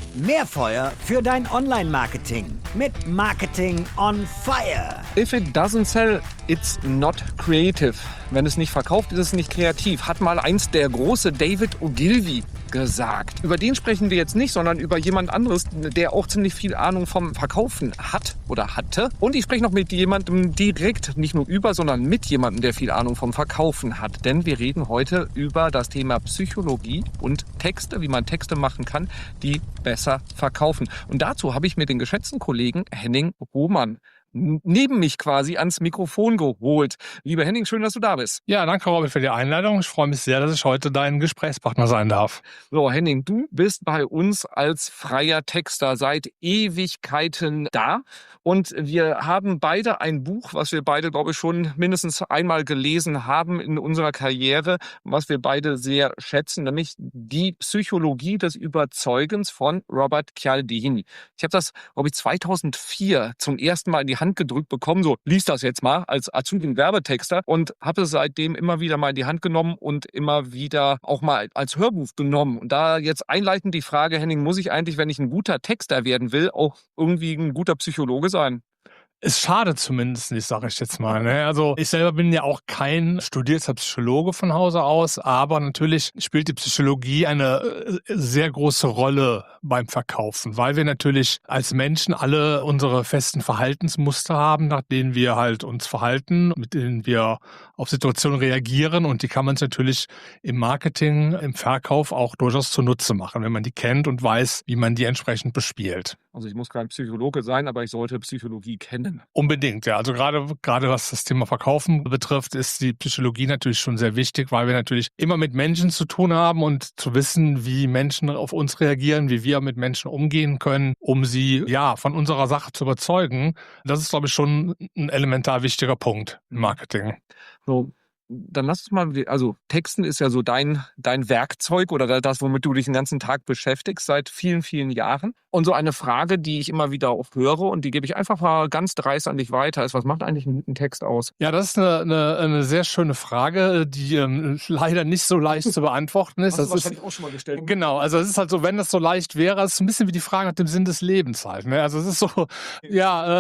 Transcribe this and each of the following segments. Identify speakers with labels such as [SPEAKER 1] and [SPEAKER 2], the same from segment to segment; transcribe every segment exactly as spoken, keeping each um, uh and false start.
[SPEAKER 1] Mehr Feuer für dein Online-Marketing mit Marketing on Fire.
[SPEAKER 2] If it doesn't sell, it's not creative. Wenn es nicht verkauft, ist es nicht kreativ. Hat mal einst der große David Ogilvy gesagt. Über den sprechen wir jetzt nicht, sondern über jemand anderes, der auch ziemlich viel Ahnung vom Verkaufen hat oder hatte. Und ich spreche noch mit jemandem direkt, nicht nur über, sondern mit jemandem, der viel Ahnung vom Verkaufen hat. Denn wir reden heute über das Thema Psychologie und Texte, wie man Texte machen kann, die besser verkaufen. Und dazu habe ich mir den geschätzten Kollegen Henning Rohmann neben mich quasi ans Mikrofon geholt. Lieber Henning, schön, dass du da bist.
[SPEAKER 3] Ja, danke Robin für die Einladung. Ich freue mich sehr, dass ich heute dein Gesprächspartner sein darf.
[SPEAKER 2] So, Henning, du bist bei uns als freier Texter seit Ewigkeiten da. Und wir haben beide ein Buch, was wir beide, glaube ich, schon mindestens einmal gelesen haben in unserer Karriere, was wir beide sehr schätzen, nämlich Die Psychologie des Überzeugens von Robert Cialdini. Ich habe das, glaube ich, zweitausendvier zum ersten Mal in die Hand gedrückt bekommen, so lies das jetzt mal als Azubi-Werbetexter und habe es seitdem immer wieder mal in die Hand genommen und immer wieder auch mal als Hörbuch genommen. Und da jetzt einleitend die Frage, Henning, muss ich eigentlich, wenn ich ein guter Texter werden will, auch irgendwie ein guter Psychologe sein?
[SPEAKER 3] Es schadet zumindest nicht, sage ich jetzt mal. Ne? Also ich selber bin ja auch kein studierter Psychologe von Hause aus, aber natürlich spielt die Psychologie eine sehr große Rolle beim Verkaufen, weil wir natürlich als Menschen alle unsere festen Verhaltensmuster haben, nach denen wir halt uns verhalten, mit denen wir auf Situationen reagieren, und die kann man sich natürlich im Marketing, im Verkauf auch durchaus zunutze machen, wenn man die kennt und weiß, wie man die entsprechend bespielt.
[SPEAKER 2] Also ich muss kein Psychologe sein, aber ich sollte Psychologie kennen.
[SPEAKER 3] Unbedingt, ja. Also gerade, gerade was das Thema Verkaufen betrifft, ist die Psychologie natürlich schon sehr wichtig, weil wir natürlich immer mit Menschen zu tun haben, und zu wissen, wie Menschen auf uns reagieren, wie wir mit Menschen umgehen können, um sie ja von unserer Sache zu überzeugen. Das ist, glaube ich, schon ein elementar wichtiger Punkt im Marketing.
[SPEAKER 2] So. Dann lass uns mal, also Texten ist ja so dein, dein Werkzeug oder das, womit du dich den ganzen Tag beschäftigst seit vielen, vielen Jahren. Und so eine Frage, die ich immer wieder auch höre und die gebe ich einfach mal ganz dreist an dich weiter, ist, was macht eigentlich einen guten Text aus?
[SPEAKER 3] Ja, das ist eine, eine, eine sehr schöne Frage, die ähm, leider nicht so leicht zu beantworten ist.
[SPEAKER 2] Hast du
[SPEAKER 3] das
[SPEAKER 2] wahrscheinlich
[SPEAKER 3] ist
[SPEAKER 2] auch schon mal gestellt.
[SPEAKER 3] Genau, also es ist halt so, wenn das so leicht wäre, es ist ein bisschen wie die Frage nach dem Sinn des Lebens halt. Ne? Also es ist so, ja, äh,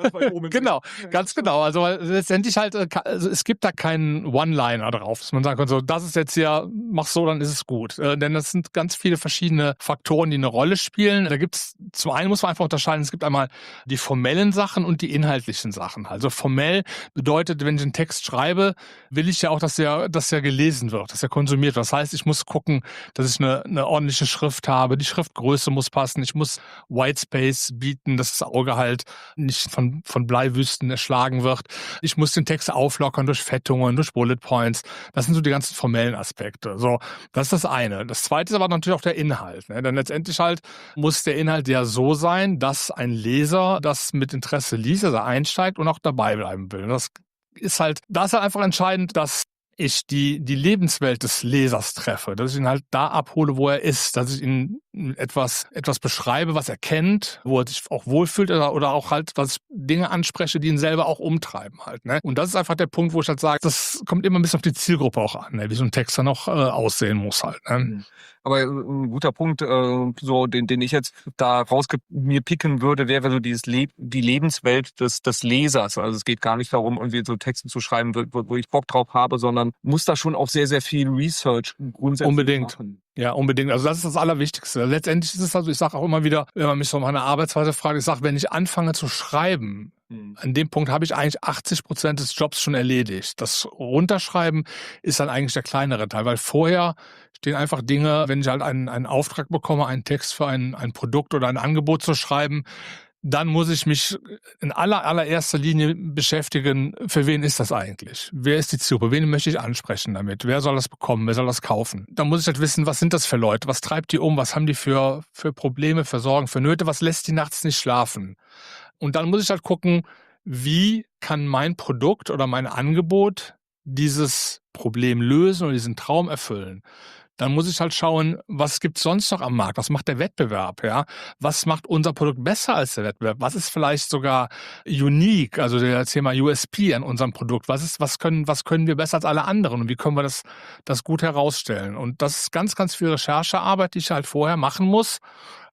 [SPEAKER 3] genau, ganz genau. Also letztendlich halt, also es gibt da keinen One-Liner drauf, dass man sagen kann, so, das ist jetzt hier, mach so, dann ist es gut. Äh, denn das sind ganz viele verschiedene Faktoren, die eine Rolle spielen. Da gibt es, zum einen muss man einfach unterscheiden, es gibt einmal die formellen Sachen und die inhaltlichen Sachen. Also formell bedeutet, wenn ich einen Text schreibe, will ich ja auch, dass der, dass der gelesen wird, dass er konsumiert wird. Das heißt, ich muss gucken, dass ich eine, eine ordentliche Schrift habe, die Schriftgröße muss passen, ich muss Whitespace bieten, dass das Auge halt nicht von, von Bleiwüsten erschlagen wird. Ich muss den Text auflockern durch Fettungen, durch Bullet Points. Das sind so die ganzen formellen Aspekte. So, das ist das eine. Das zweite ist aber natürlich auch der Inhalt. Ne? Denn letztendlich halt muss der Inhalt ja so sein, dass ein Leser das mit Interesse liest, also einsteigt und auch dabei bleiben will. Das ist halt, da ist halt einfach entscheidend, dass ich die, die Lebenswelt des Lesers treffe, dass ich ihn halt da abhole, wo er ist, dass ich ihn etwas, etwas beschreibe, was er kennt, wo er sich auch wohlfühlt, oder, oder auch halt, dass ich Dinge anspreche, die ihn selber auch umtreiben halt. Ne? Und das ist einfach der Punkt, wo ich halt sage, das kommt immer ein bisschen auf die Zielgruppe auch an, ne? Wie so ein Text dann auch äh, aussehen muss halt. Ne?
[SPEAKER 2] Aber ein guter Punkt, äh, so den, den ich jetzt da raus mir picken würde, wäre so dieses Le die Lebenswelt des, des Lesers. Also es geht gar nicht darum, irgendwie so Texte zu schreiben, wo, wo ich Bock drauf habe, sondern muss da schon auch sehr, sehr viel Research grundsätzlich
[SPEAKER 3] Unbedingt.
[SPEAKER 2] machen.
[SPEAKER 3] Ja, unbedingt. Also das ist das Allerwichtigste. Letztendlich ist es also, ich sage auch immer wieder, wenn man mich so um meine Arbeitsweise fragt, ich sage, wenn ich anfange zu schreiben, mhm. an dem Punkt habe ich eigentlich achtzig Prozent des Jobs schon erledigt. Das Runterschreiben ist dann eigentlich der kleinere Teil, weil vorher stehen einfach Dinge, wenn ich halt einen, einen Auftrag bekomme, einen Text für ein, ein Produkt oder ein Angebot zu schreiben, dann muss ich mich in aller, allererster Linie beschäftigen, für wen ist das eigentlich? Wer ist die Zielgruppe? Wen möchte ich ansprechen damit? Wer soll das bekommen? Wer soll das kaufen? Dann muss ich halt wissen, was sind das für Leute? Was treibt die um? Was haben die für, für Probleme, für Sorgen, für Nöte? Was lässt die nachts nicht schlafen? Und dann muss ich halt gucken, wie kann mein Produkt oder mein Angebot dieses Problem lösen oder diesen Traum erfüllen? Dann muss ich halt schauen, was gibt's sonst noch am Markt? Was macht der Wettbewerb? Ja? Was macht unser Produkt besser als der Wettbewerb? Was ist vielleicht sogar unique, also der Thema U S P an unserem Produkt? Was ist, was können, was können wir besser als alle anderen? Und wie können wir das, das gut herausstellen? Und das ist ganz, ganz viel Recherchearbeit, die ich halt vorher machen muss.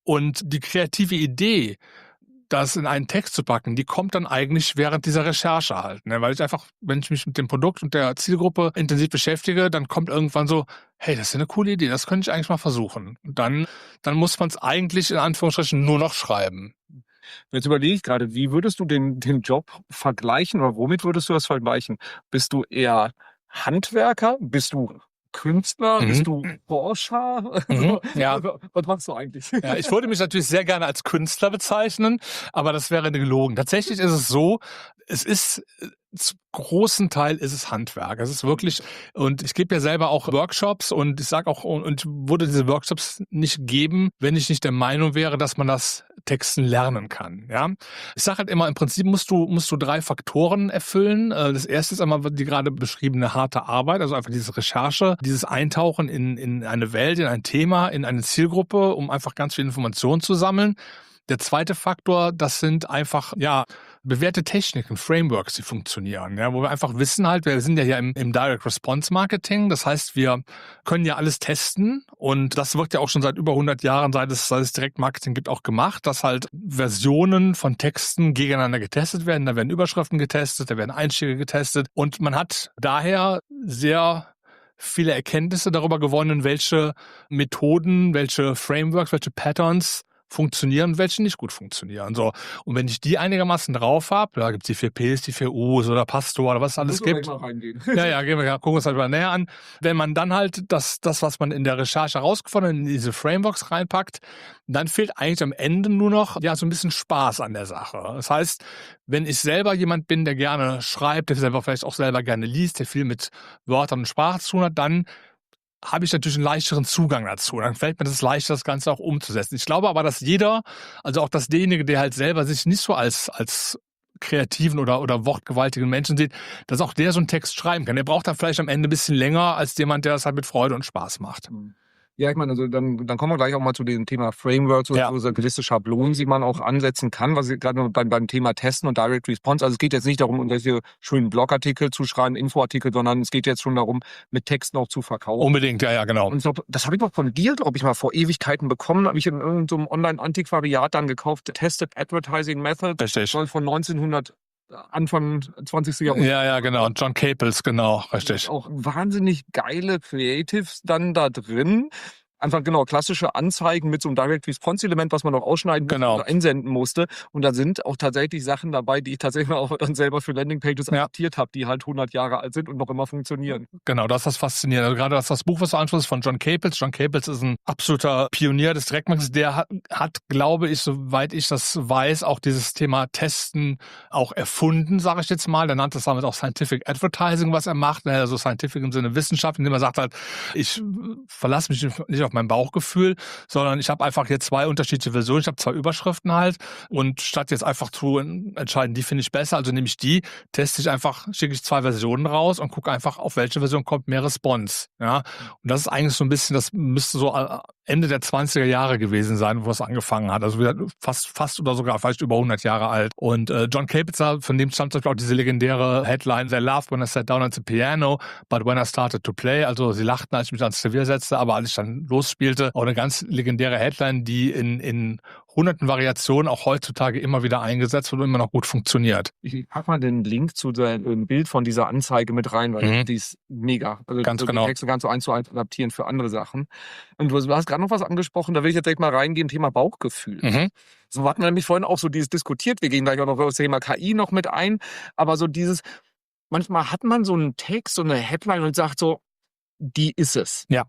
[SPEAKER 3] Und die kreative Idee, das in einen Text zu packen, die kommt dann eigentlich während dieser Recherche halt. Ne? Weil ich einfach, wenn ich mich mit dem Produkt und der Zielgruppe intensiv beschäftige, dann kommt irgendwann so, hey, das ist ja eine coole Idee, das könnte ich eigentlich mal versuchen. Und dann, dann muss man es eigentlich in Anführungsstrichen nur noch schreiben.
[SPEAKER 2] Jetzt überlege ich gerade, wie würdest du den, den Job vergleichen oder womit würdest du das vergleichen? Bist du eher Handwerker? Bist du Künstler?
[SPEAKER 3] Mhm.
[SPEAKER 2] Bist du Forscher?
[SPEAKER 3] Mhm, ja.
[SPEAKER 2] Was machst du eigentlich?
[SPEAKER 3] Ja, ich würde mich natürlich sehr gerne als Künstler bezeichnen, aber das wäre gelogen. Tatsächlich ist es so, es ist zum großen Teil ist es Handwerk. Es ist wirklich, und ich gebe ja selber auch Workshops und ich sage auch, und würde diese Workshops nicht geben, wenn ich nicht der Meinung wäre, dass man das Texten lernen kann. Ja, ich sage halt immer, im Prinzip musst du musst du drei Faktoren erfüllen. Das erste ist einmal die gerade beschriebene harte Arbeit, also einfach diese Recherche, dieses Eintauchen in in eine Welt, in ein Thema, in eine Zielgruppe, um einfach ganz viel Informationen zu sammeln. Der zweite Faktor, das sind einfach, ja, bewährte Techniken, Frameworks, die funktionieren, ja, wo wir einfach wissen halt, wir sind ja hier im, im Direct Response Marketing, das heißt, wir können ja alles testen und das wird ja auch schon seit über hundert Jahren, seit es, seit es Direktmarketing gibt, auch gemacht, dass halt Versionen von Texten gegeneinander getestet werden, da werden Überschriften getestet, da werden Einstiege getestet und man hat daher sehr viele Erkenntnisse darüber gewonnen, welche Methoden, welche Frameworks, welche Patterns funktionieren und welche nicht gut funktionieren. So. Und wenn ich die einigermaßen drauf habe, da gibt es die vier Ps, die vier Us oder Pastor oder was es alles gibt.
[SPEAKER 2] Mal reingehen.
[SPEAKER 3] Ja, ja, gehen wir, gucken wir uns halt mal näher an. Wenn man dann halt das, das, was man in der Recherche herausgefunden hat, in diese Frameworks reinpackt, dann fehlt eigentlich am Ende nur noch ja so ein bisschen Spaß an der Sache. Das heißt, wenn ich selber jemand bin, der gerne schreibt, der selber vielleicht auch selber gerne liest, der viel mit Wörtern und Sprache zu tun hat, dann habe ich natürlich einen leichteren Zugang dazu. Dann fällt mir das leichter, das Ganze auch umzusetzen. Ich glaube aber, dass jeder, also auch dass derjenige, der halt selber sich nicht so als, als kreativen oder, oder wortgewaltigen Menschen sieht, dass auch der so einen Text schreiben kann. Der braucht dann vielleicht am Ende ein bisschen länger als jemand, der das halt mit Freude und Spaß macht.
[SPEAKER 2] Ja, ich meine, also dann, dann kommen wir gleich auch mal zu dem Thema Frameworks oder
[SPEAKER 3] Ja.
[SPEAKER 2] so gewisse Schablonen, die man auch ansetzen kann, was ich gerade beim, beim Thema Testen und Direct Response, also es geht jetzt nicht darum, irgendwelche schönen Blogartikel zu schreiben, Infoartikel, sondern es geht jetzt schon darum, mit Texten auch zu verkaufen.
[SPEAKER 3] Unbedingt, ja, ja, genau.
[SPEAKER 2] Und ich glaub, das habe ich noch von dir, glaube ich, mal vor Ewigkeiten bekommen, habe ich in irgendeinem Online-Antiquariat dann gekauft, Tested Advertising Method,
[SPEAKER 3] Richtig.
[SPEAKER 2] soll von neunzehnhundert, Anfang zwanzigsten Jahrhundert.
[SPEAKER 3] Ja, ja, genau. John Capels, genau, richtig.
[SPEAKER 2] Auch wahnsinnig geile Creatives dann da drin. Einfach genau klassische Anzeigen mit so einem Direct Response Element, was man noch ausschneiden
[SPEAKER 3] Genau.
[SPEAKER 2] oder einsenden musste. Und da sind auch tatsächlich Sachen dabei, die ich tatsächlich auch dann selber für Landingpages
[SPEAKER 3] Ja.
[SPEAKER 2] adaptiert habe, die halt hundert Jahre alt sind und noch immer funktionieren.
[SPEAKER 3] Genau, das ist das Faszinierende. Also gerade das, das Buch, was du ansprichst, von John Capels. John Capels ist ein absoluter Pionier des Direktmarketings. Der hat, hat, glaube ich, soweit ich das weiß, auch dieses Thema Testen auch erfunden, sage ich jetzt mal. Der nannte es damit auch Scientific Advertising, was er macht. Also Scientific im Sinne Wissenschaft, indem er sagt halt, ich verlasse mich nicht auf mein Bauchgefühl, sondern ich habe einfach jetzt zwei unterschiedliche Versionen. Ich habe zwei Überschriften halt und statt jetzt einfach zu entscheiden, die finde ich besser, also nehme ich die, teste ich einfach, schicke ich zwei Versionen raus und gucke einfach, auf welche Version kommt mehr Response. Ja? Und das ist eigentlich so ein bisschen, das müsste so Ende der zwanziger Jahre gewesen sein, wo es angefangen hat. Also fast, fast oder sogar vielleicht über hundert Jahre alt. Und äh, John Capels, von dem stammt zum Beispiel auch diese legendäre Headline, "They laughed when I sat down at the piano, but when I started to play", also sie lachten, als ich mich ans Klavier setzte, aber als ich dann losspielte, auch eine ganz legendäre Headline, die in, in hunderten Variationen auch heutzutage immer wieder eingesetzt wird und immer noch gut funktioniert.
[SPEAKER 2] Ich pack mal den Link zu dem Bild von dieser Anzeige mit rein, weil
[SPEAKER 3] Mhm.
[SPEAKER 2] die ist mega. Also
[SPEAKER 3] Ganz
[SPEAKER 2] die
[SPEAKER 3] genau.
[SPEAKER 2] Texte kannst du eins zu eins adaptieren für andere Sachen. Und du hast gerade noch was angesprochen, da will ich jetzt direkt mal reingehen, Thema Bauchgefühl.
[SPEAKER 3] Mhm.
[SPEAKER 2] So hatten wir nämlich vorhin auch so dieses diskutiert, wir gehen gleich auch noch auf das Thema K I noch mit ein, aber so dieses, manchmal hat man so einen Text, so eine Headline und sagt so, die ist es.
[SPEAKER 3] Ja.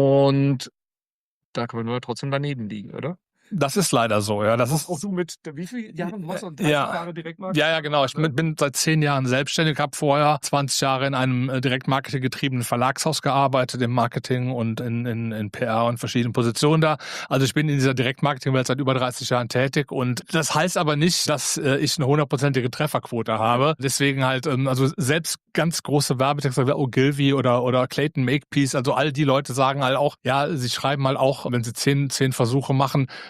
[SPEAKER 2] Und da kann man nur trotzdem daneben liegen, oder?
[SPEAKER 3] Das ist leider so, ja. Das ist
[SPEAKER 2] Auch du mit, wie viele Jahre warst du?
[SPEAKER 3] Ja.
[SPEAKER 2] Jahre Direktmarkt?
[SPEAKER 3] Ja, ja, genau. Ich bin, bin seit zehn Jahren selbstständig, habe vorher zwanzig Jahre in einem äh, Direktmarketing getriebenen Verlagshaus gearbeitet, im Marketing und in, in, in P R und verschiedenen Positionen da. Also ich bin in dieser Direktmarketing-Welt seit über dreißig Jahren tätig und das heißt aber nicht, dass äh, ich eine hundertprozentige Trefferquote habe. Deswegen halt, ähm, also selbst ganz große Werbetexte wie Ogilvy oder, oder Clayton Makepeace, also all die Leute sagen halt auch, ja, sie schreiben halt auch, wenn sie zehn, zehn Versuche machen,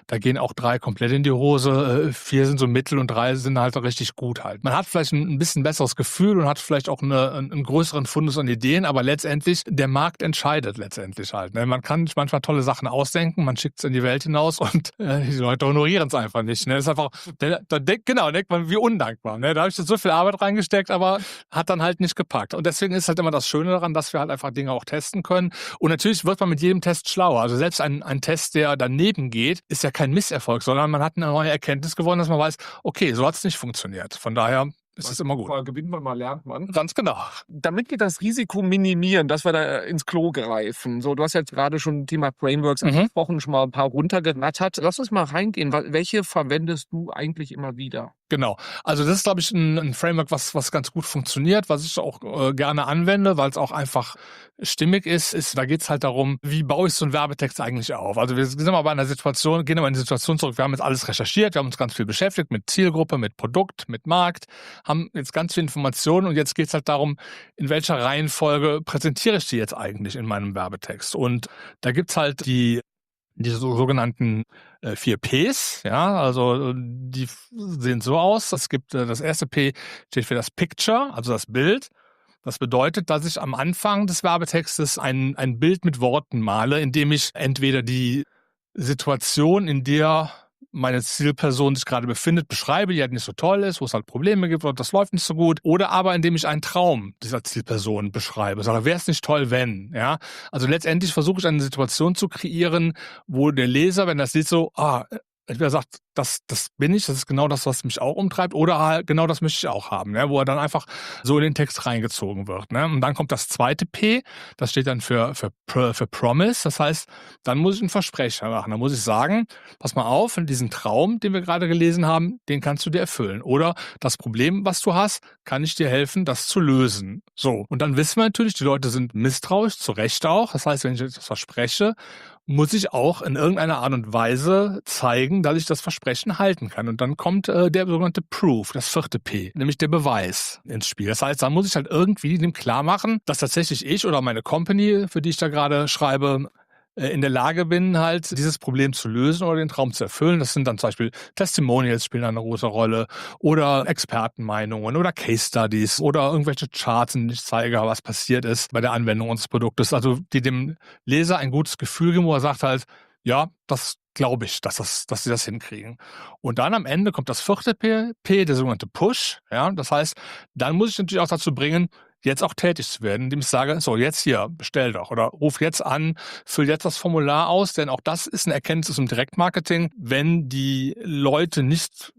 [SPEAKER 3] Da gehen auch drei komplett in die Hose, äh, vier sind so mittel und drei sind halt richtig gut halt. Man hat vielleicht ein, ein bisschen besseres Gefühl und hat vielleicht auch eine, einen, einen größeren Fundus an Ideen, aber letztendlich, der Markt entscheidet letztendlich halt. Ne? Man kann sich manchmal tolle Sachen ausdenken, man schickt es in die Welt hinaus und äh, die Leute honorieren es einfach nicht. Ne? Das ist einfach, da, da denkt, genau, denkt man, wie undankbar. Ne? Da habe ich jetzt so viel Arbeit reingesteckt, aber hat dann halt nicht gepackt. Und deswegen ist halt immer das Schöne daran, dass wir halt einfach Dinge auch testen können. Und natürlich wird man mit jedem Test schlauer. Also selbst ein, ein Test, der daneben geht, ist ja kein Misserfolg, sondern man hat eine neue Erkenntnis gewonnen, dass man weiß, okay, so hat es nicht funktioniert. Von daher ist es immer gut.
[SPEAKER 2] Mal gewinnt man, mal lernt man.
[SPEAKER 3] Ganz genau.
[SPEAKER 2] Damit wir das Risiko minimieren, dass wir da ins Klo greifen. So, du hast jetzt gerade schon Thema Frameworks
[SPEAKER 3] Mhm.
[SPEAKER 2] angesprochen, schon mal ein paar runtergerattert. Lass uns mal reingehen. Welche verwendest du eigentlich immer wieder?
[SPEAKER 3] Genau. Also das ist, glaube ich, ein, ein Framework, was, was ganz gut funktioniert, was ich auch äh, gerne anwende, weil es auch einfach stimmig ist. ist da geht es halt darum, wie baue ich so einen Werbetext eigentlich auf? Also wir sind mal bei einer Situation, gehen wir in die Situation zurück. Wir haben jetzt alles recherchiert, wir haben uns ganz viel beschäftigt mit Zielgruppe, mit Produkt, mit Markt, haben jetzt ganz viel Informationen und jetzt geht es halt darum, in welcher Reihenfolge präsentiere ich die jetzt eigentlich in meinem Werbetext? Und da gibt's halt die die so, sogenannten äh, vier Ps, ja, also die sehen so aus. Es gibt äh, das erste P steht für das Picture, also das Bild. Das bedeutet, dass ich am Anfang des Werbetextes ein, ein Bild mit Worten male, indem ich entweder die Situation, in der meine Zielperson sich gerade befindet, beschreibe, die halt nicht so toll ist, wo es halt Probleme gibt und das läuft nicht so gut. Oder aber indem ich einen Traum dieser Zielperson beschreibe. Sage, wäre es nicht toll, wenn, ja. Also letztendlich versuche ich eine Situation zu kreieren, wo der Leser, wenn er das sieht, so, ah, entweder sagt, das, das bin ich, das ist genau das, was mich auch umtreibt, oder halt genau das möchte ich auch haben, ne? Wo er dann einfach so in den Text reingezogen wird. Ne? Und dann kommt das zweite P, das steht dann für, für, für Promise, das heißt, dann muss ich einen Versprecher machen. Dann muss ich sagen, pass mal auf, diesen Traum, den wir gerade gelesen haben, den kannst du dir erfüllen. Oder das Problem, was du hast, kann ich dir helfen, das zu lösen. So, und dann wissen wir natürlich, die Leute sind misstrauisch, zu Recht auch. Das heißt, wenn ich etwas verspreche, muss ich auch in irgendeiner Art und Weise zeigen, dass ich das Versprechen halten kann. Und dann kommt äh, der sogenannte Proof, das vierte P, nämlich der Beweis ins Spiel. Das heißt, da muss ich halt irgendwie dem klar machen, dass tatsächlich ich oder meine Company, für die ich da gerade schreibe, äh, in der Lage bin, halt dieses Problem zu lösen oder den Traum zu erfüllen. Das sind dann zum Beispiel Testimonials spielen eine große Rolle oder Expertenmeinungen oder Case Studies oder irgendwelche Charts, in denen ich zeige, was passiert ist bei der Anwendung unseres Produktes. Also die dem Leser ein gutes Gefühl geben, wo er sagt halt, ja, das glaube ich, dass, das, dass sie das hinkriegen. Und dann am Ende kommt das vierte P, P, der sogenannte Push. Ja, das heißt, dann muss ich natürlich auch dazu bringen, jetzt auch tätig zu werden, indem ich sage, so jetzt hier, bestell doch oder ruf jetzt an, füll jetzt das Formular aus, denn auch das ist eine Erkenntnis im Direktmarketing. Wenn die Leute nicht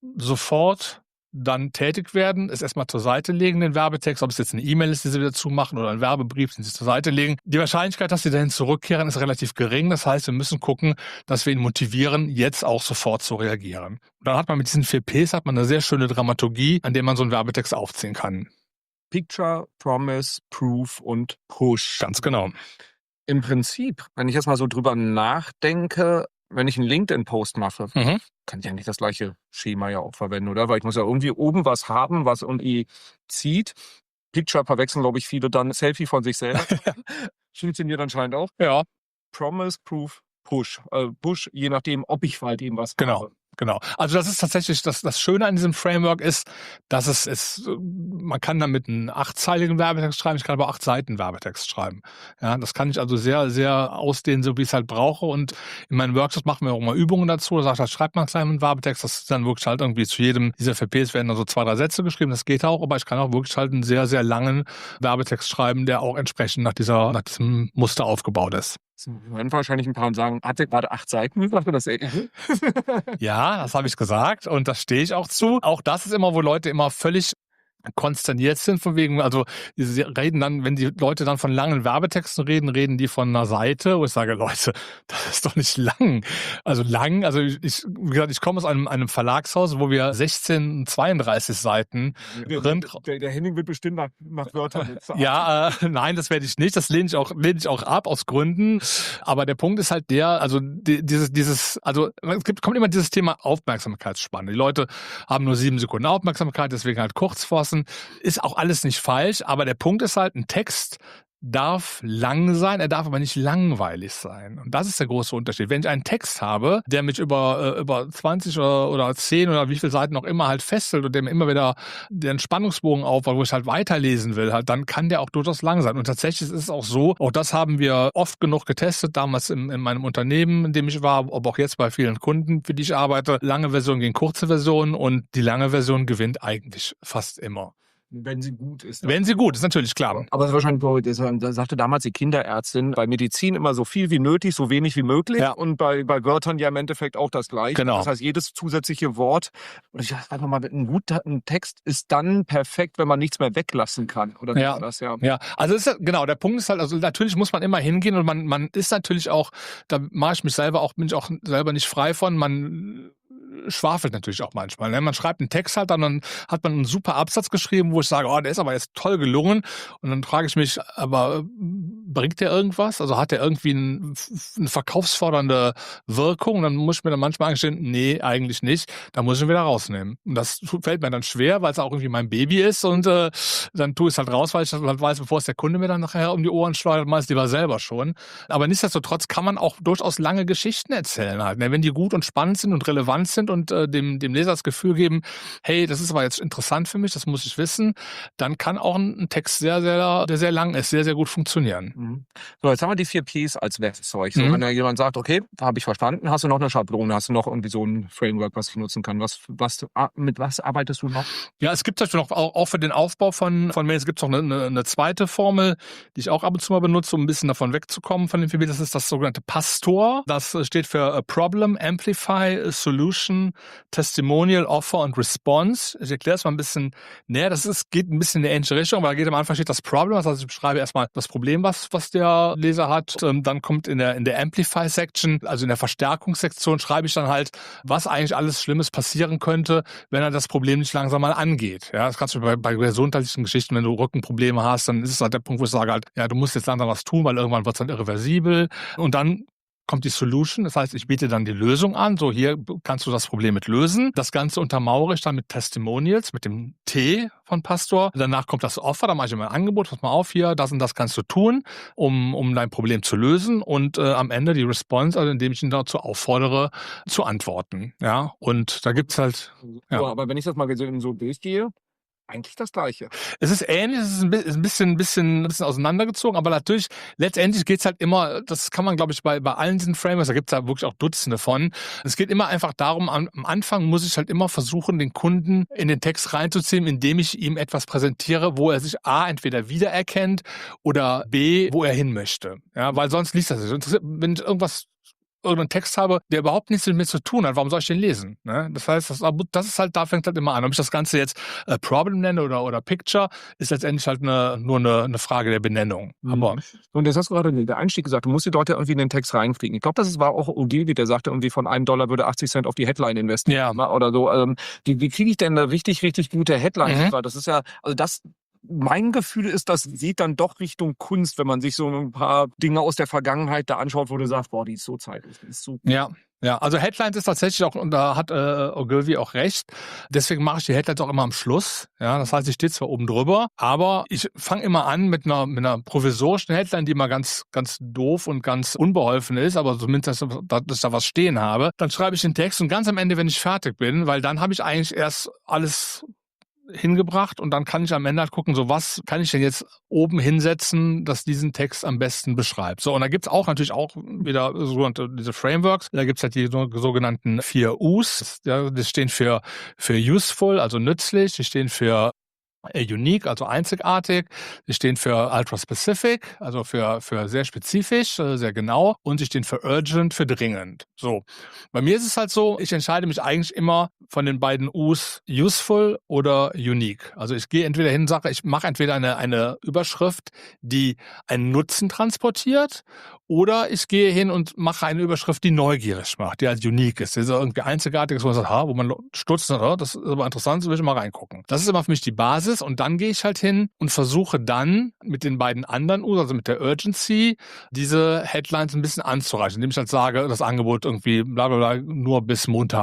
[SPEAKER 3] sofort dann tätig werden, es erstmal zur Seite legen, den Werbetext, ob es jetzt eine E-Mail ist, die sie wieder zumachen oder ein Werbebrief, den sie zur Seite legen. Die Wahrscheinlichkeit, dass sie dahin zurückkehren, ist relativ gering. Das heißt, wir müssen gucken, dass wir ihn motivieren, jetzt auch sofort zu reagieren. Und dann hat man mit diesen vier Ps hat man eine sehr schöne Dramaturgie, an der man so einen Werbetext aufziehen kann.
[SPEAKER 2] Picture, Promise, Proof und Push.
[SPEAKER 3] Ganz genau.
[SPEAKER 2] Im Prinzip, wenn ich jetzt mal so drüber nachdenke, wenn ich einen LinkedIn-Post mache,
[SPEAKER 3] Mhm.
[SPEAKER 2] kann ich eigentlich das gleiche Schema ja auch verwenden, oder? Weil ich muss ja irgendwie oben was haben, was irgendwie zieht. Picture verwechseln, glaube ich, viele dann Selfie von sich selber. Funktioniert anscheinend auch.
[SPEAKER 3] Ja,
[SPEAKER 2] Promise, Proof, Push. Äh, Push, je nachdem, ob ich halt eben was
[SPEAKER 3] genau.
[SPEAKER 2] habe.
[SPEAKER 3] Genau. Also das ist tatsächlich, das, das Schöne an diesem Framework ist, dass es ist, man kann damit einen achtzeiligen Werbetext schreiben, ich kann aber acht Seiten Werbetext schreiben. Ja, das kann ich also sehr, sehr ausdehnen, so wie ich es halt brauche. Und in meinen Workshops machen wir auch mal Übungen dazu. Da sagt er, schreibt mal einen kleinen Werbetext. Das ist dann wirklich halt irgendwie zu jedem dieser vier Ps werden dann so zwei, drei Sätze geschrieben. Das geht auch, aber ich kann auch wirklich halt einen sehr, sehr langen Werbetext schreiben, der auch entsprechend nach dieser, nach diesem Muster aufgebaut ist.
[SPEAKER 2] Das werden wahrscheinlich ein paar sagen, hat der gerade acht Seiten gesagt? Das
[SPEAKER 3] Ja, das habe ich gesagt und das stehe ich auch zu. Auch das ist immer, wo Leute immer völlig konsterniert sind von wegen, also sie reden dann, wenn die Leute dann von langen Werbetexten reden, reden die von einer Seite, wo ich sage, Leute, das ist doch nicht lang. Also lang, also ich, wie gesagt, ich komme aus einem, einem Verlagshaus, wo wir sechzehn, zweiunddreißig Seiten drin.
[SPEAKER 2] Der, der Henning wird bestimmt nach, nach Wörtern bezahlt.
[SPEAKER 3] Ja, äh, nein, das werde ich nicht. Das lehne ich auch, lehne ich auch ab aus Gründen. Aber der Punkt ist halt der, also die, dieses, dieses, also es gibt, kommt immer dieses Thema Aufmerksamkeitsspanne. Die Leute haben nur sieben Sekunden Aufmerksamkeit, deswegen halt kurz fassen. Ist auch alles nicht falsch, aber der Punkt ist halt, ein Text, darf lang sein, er darf aber nicht langweilig sein. Und das ist der große Unterschied. Wenn ich einen Text habe, der mich über, äh, über zwanzig oder, oder zehn oder wie viele Seiten auch immer halt fesselt und der mir immer wieder den Spannungsbogen aufbaut, wo ich halt weiterlesen will, halt, dann kann der auch durchaus lang sein. Und tatsächlich ist es auch so, auch das haben wir oft genug getestet, damals in, in meinem Unternehmen, in dem ich war, aber auch jetzt bei vielen Kunden, für die ich arbeite. Lange Version gegen kurze Version und die lange Version gewinnt eigentlich fast immer.
[SPEAKER 2] Wenn sie gut ist.
[SPEAKER 3] Wenn sie gut ist, natürlich klar.
[SPEAKER 2] Aber das ist wahrscheinlich, so, das sagte damals die Kinderärztin, bei Medizin immer so viel wie nötig, so wenig wie möglich.
[SPEAKER 3] Ja.
[SPEAKER 2] Und bei, bei Wörtern ja im Endeffekt auch das Gleiche.
[SPEAKER 3] Genau.
[SPEAKER 2] Das heißt, jedes zusätzliche Wort, und ich sag einfach mal, ein guter ein Text ist dann perfekt, wenn man nichts mehr weglassen kann. Oder
[SPEAKER 3] Ja.
[SPEAKER 2] das, ja.
[SPEAKER 3] Ja, also ist ja, genau, der Punkt ist halt, also natürlich muss man immer hingehen und man, man ist natürlich auch, da mache ich mich selber auch, bin ich auch selber nicht frei von, man schwafelt natürlich auch manchmal. Ne? Man schreibt einen Text halt, dann hat man einen super Absatz geschrieben, wo ich sage, oh, der ist aber jetzt toll gelungen. Und dann frage ich mich, aber bringt der irgendwas? Also hat der irgendwie ein, eine verkaufsfordernde Wirkung? Und dann muss ich mir dann manchmal eingestehen, nee, eigentlich nicht. Da muss ich ihn wieder rausnehmen. Und das fällt mir dann schwer, weil es auch irgendwie mein Baby ist. Und äh, dann tue ich es halt raus, weil ich halt weiß, bevor es der Kunde mir dann nachher um die Ohren schleudert, meist lieber selber schon. Aber nichtsdestotrotz kann man auch durchaus lange Geschichten erzählen halt. Ne? Wenn die gut und spannend sind und relevant sind und äh, dem, dem Leser das Gefühl geben, hey, das ist aber jetzt interessant für mich, das muss ich wissen, dann kann auch ein, ein Text sehr, sehr, der sehr lang ist, sehr, sehr gut funktionieren.
[SPEAKER 2] Mhm. So, jetzt haben wir die vier Ps als Werkzeug. So,
[SPEAKER 3] Mhm.
[SPEAKER 2] wenn da jemand sagt, okay, habe ich verstanden, hast du noch eine Schablone, hast du noch irgendwie so ein Framework, was ich nutzen kann? Was, was, mit was arbeitest du noch?
[SPEAKER 3] Ja, es gibt natürlich noch, auch, auch für den Aufbau von, von Mails gibt es noch eine, eine, eine zweite Formel, die ich auch ab und zu mal benutze, um ein bisschen davon wegzukommen von den vier Ps. Das ist das sogenannte PASTOR. Das steht für Problem, Amplify, Solution, Testimonial, Offer und Response. Ich erkläre es mal ein bisschen näher. Das ist, geht ein bisschen in eine ähnliche Richtung, aber da geht am Anfang steht das Problem. Das heißt, ich beschreibe erstmal das Problem, was, was der Leser hat. Dann kommt in der, in der Amplify-Section, also in der Verstärkungssektion, schreibe ich dann halt, was eigentlich alles Schlimmes passieren könnte, wenn er das Problem nicht langsam mal angeht. Ja, das kannst du bei, bei gesundheitlichen Geschichten, wenn du Rückenprobleme hast, dann ist es halt der Punkt, wo ich sage halt, ja, du musst jetzt langsam was tun, weil irgendwann wird es dann irreversibel. Und dann kommt die Solution, das heißt, ich biete dann die Lösung an, so hier kannst du das Problem mit lösen. Das Ganze untermauere ich dann mit Testimonials, mit dem T von Pastor. Danach kommt das Offer, da mache ich mir ein Angebot, pass mal auf hier, das und das kannst du tun, um, um dein Problem zu lösen und äh, am Ende die Response, also indem ich ihn dazu auffordere, zu antworten. Ja, und da gibt's halt... Ja.
[SPEAKER 2] So, aber wenn ich das mal so, so durchgehe, eigentlich das Gleiche.
[SPEAKER 3] Es ist ähnlich, es ist ein bisschen, ein bisschen, ein bisschen auseinandergezogen, aber natürlich, letztendlich geht's halt immer, das kann man, glaube ich, bei, bei allen diesen Frameworks, da gibt's ja wirklich auch Dutzende von. Es geht immer einfach darum, am, am Anfang muss ich halt immer versuchen, den Kunden in den Text reinzuziehen, indem ich ihm etwas präsentiere, wo er sich A, entweder wiedererkennt oder B, wo er hin möchte. Ja, weil sonst liest er sich. Wenn ich irgendwas irgendeinen Text habe, der überhaupt nichts mit mir zu tun hat, warum soll ich den lesen? Ne? Das heißt, das, das ist halt, da fängt halt immer an. Ob ich das Ganze jetzt äh, Problem nenne oder, oder Picture, ist letztendlich halt eine, nur eine, eine Frage der Benennung.
[SPEAKER 2] Mhm.
[SPEAKER 3] Aber
[SPEAKER 2] und jetzt hast du gerade der Einstieg gesagt, du musst die Leute irgendwie in den Text reinfliegen. Ich glaube, das war auch Ogilvy, der sagte, irgendwie von einem Dollar würde achtzig Cent auf die Headline investieren.
[SPEAKER 3] Ja.
[SPEAKER 2] Oder so. Ähm, wie wie kriege ich denn eine richtig, richtig gute Headline?
[SPEAKER 3] Mhm.
[SPEAKER 2] Das ist ja, also das... Mein Gefühl ist, das sieht dann doch Richtung Kunst, wenn man sich so ein paar Dinge aus der Vergangenheit da anschaut, wo du sagst, boah, die ist so zeitlich, die ist so...
[SPEAKER 3] Ja. Ja, also Headlines ist tatsächlich auch, und da hat äh, Ogilvy auch recht, deswegen mache ich die Headlines auch immer am Schluss. Ja, das heißt, ich stehe zwar oben drüber, aber ich fange immer an mit einer, mit einer provisorischen Headline, die mal ganz, ganz doof und ganz unbeholfen ist, aber zumindest, dass, dass ich da was stehen habe. Dann schreibe ich den Text und ganz am Ende, wenn ich fertig bin, weil dann habe ich eigentlich erst alles hingebracht und dann kann ich am Ende halt gucken, so was kann ich denn jetzt oben hinsetzen, das diesen Text am besten beschreibt. So, und da gibt's auch natürlich auch wieder sogenannte diese Frameworks. Da gibt's halt die sogenannten vier U's. Ja, die stehen für, für useful, also nützlich. Die stehen für unique, also einzigartig. Sie stehen für ultra-specific, also für, für sehr spezifisch, sehr genau. Und sie stehen für urgent, für dringend. So. Bei mir ist es halt so, ich entscheide mich eigentlich immer von den beiden U's useful oder unique. Also ich gehe entweder hin und sage, ich mache entweder eine, eine Überschrift, die einen Nutzen transportiert, oder ich gehe hin und mache eine Überschrift, die neugierig macht, die halt unique ist. Die ist irgendwie einzigartig, wo man sagt, ha, wo man stutzt, das ist aber interessant, so will ich mal reingucken. Das ist immer für mich die Basis und dann gehe ich halt hin und versuche dann mit den beiden anderen U's, also mit der Urgency, diese Headlines ein bisschen anzureichen, indem ich halt sage, das Angebot irgendwie bla bla bla nur bis Montag.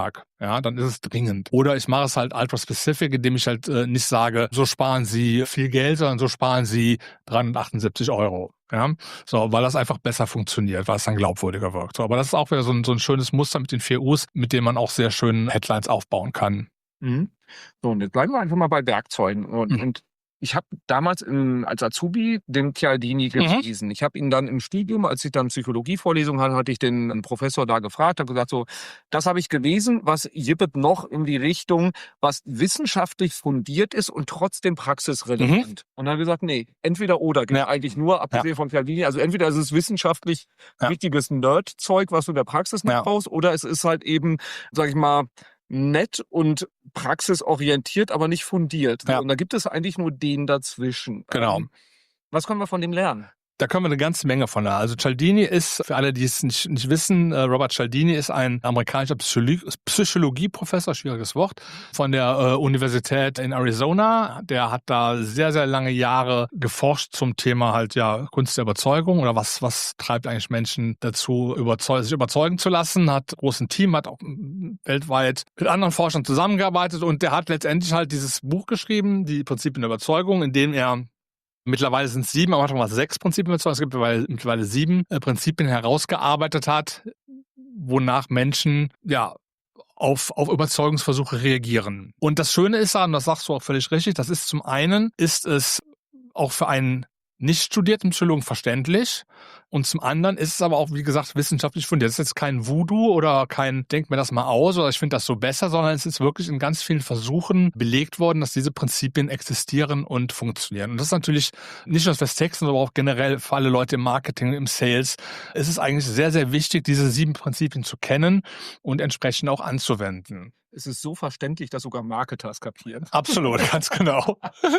[SPEAKER 3] ja, dann ist es dringend. Oder ich mache es halt ultra-specific, indem ich halt äh, nicht sage, so sparen Sie viel Geld, sondern so sparen Sie dreihundertachtundsiebzig Euro. Ja, so, weil das einfach besser funktioniert, weil es dann glaubwürdiger wirkt. So, aber das ist auch wieder so ein, so ein schönes Muster mit den vier U's, mit dem man auch sehr schön Headlines aufbauen kann.
[SPEAKER 2] Mhm. So, und jetzt bleiben wir einfach mal bei Werkzeugen. Und,
[SPEAKER 3] Mhm.
[SPEAKER 2] und ich habe damals in, als Azubi den Cialdini gelesen. Mhm. Ich habe ihn dann im Studium, als ich dann Psychologievorlesungen hatte, hatte ich den Professor da gefragt, habe gesagt, so, das habe ich gelesen, was jippet noch in die Richtung, was wissenschaftlich fundiert ist und trotzdem praxisrelevant. Mhm. Und dann habe ich gesagt, nee, entweder oder, geht ja eigentlich nur, abgesehen ja. von Cialdini, also entweder ist es wissenschaftlich ja. wichtiges Nerd-Zeug, was du in der Praxis nicht ja. brauchst, oder es ist halt eben, sag ich mal, nett und praxisorientiert, aber nicht fundiert. Ja. Und da gibt es eigentlich nur den dazwischen.
[SPEAKER 3] Genau.
[SPEAKER 2] Ähm, was können wir von dem lernen?
[SPEAKER 3] Da können wir eine ganze Menge von lernen. Also Cialdini ist, für alle, die es nicht, nicht wissen, äh, Robert Cialdini ist ein amerikanischer Psychologie, Psychologieprofessor, schwieriges Wort, von der äh, Universität in Arizona. Der hat da sehr, sehr lange Jahre geforscht zum Thema halt ja Kunst der Überzeugung oder was, was treibt eigentlich Menschen dazu, überzeug, sich überzeugen zu lassen. Hat ein großes Team, hat auch weltweit mit anderen Forschern zusammengearbeitet und der hat letztendlich halt dieses Buch geschrieben, die Prinzipien der Überzeugung, in dem er mittlerweile sind es sieben, aber manchmal sechs Prinzipien. Es gibt mittlerweile sieben äh, Prinzipien herausgearbeitet hat, wonach Menschen ja auf, auf Überzeugungsversuche reagieren. Und das Schöne ist, und das sagst du auch völlig richtig, das ist zum einen, ist es auch für einen nicht studierten Psychologen verständlich. Und zum anderen ist es aber auch, wie gesagt, wissenschaftlich fundiert. Das ist jetzt kein Voodoo oder kein denk mir das mal aus oder ich finde das so besser, sondern es ist wirklich in ganz vielen Versuchen belegt worden, dass diese Prinzipien existieren und funktionieren. Und das ist natürlich nicht nur fürs Texten, sondern auch generell für alle Leute im Marketing, im Sales. Es ist eigentlich sehr, sehr wichtig, diese sieben Prinzipien zu kennen und entsprechend auch anzuwenden.
[SPEAKER 2] Es ist so verständlich, dass sogar Marketer es kapieren.
[SPEAKER 3] Absolut, ganz genau.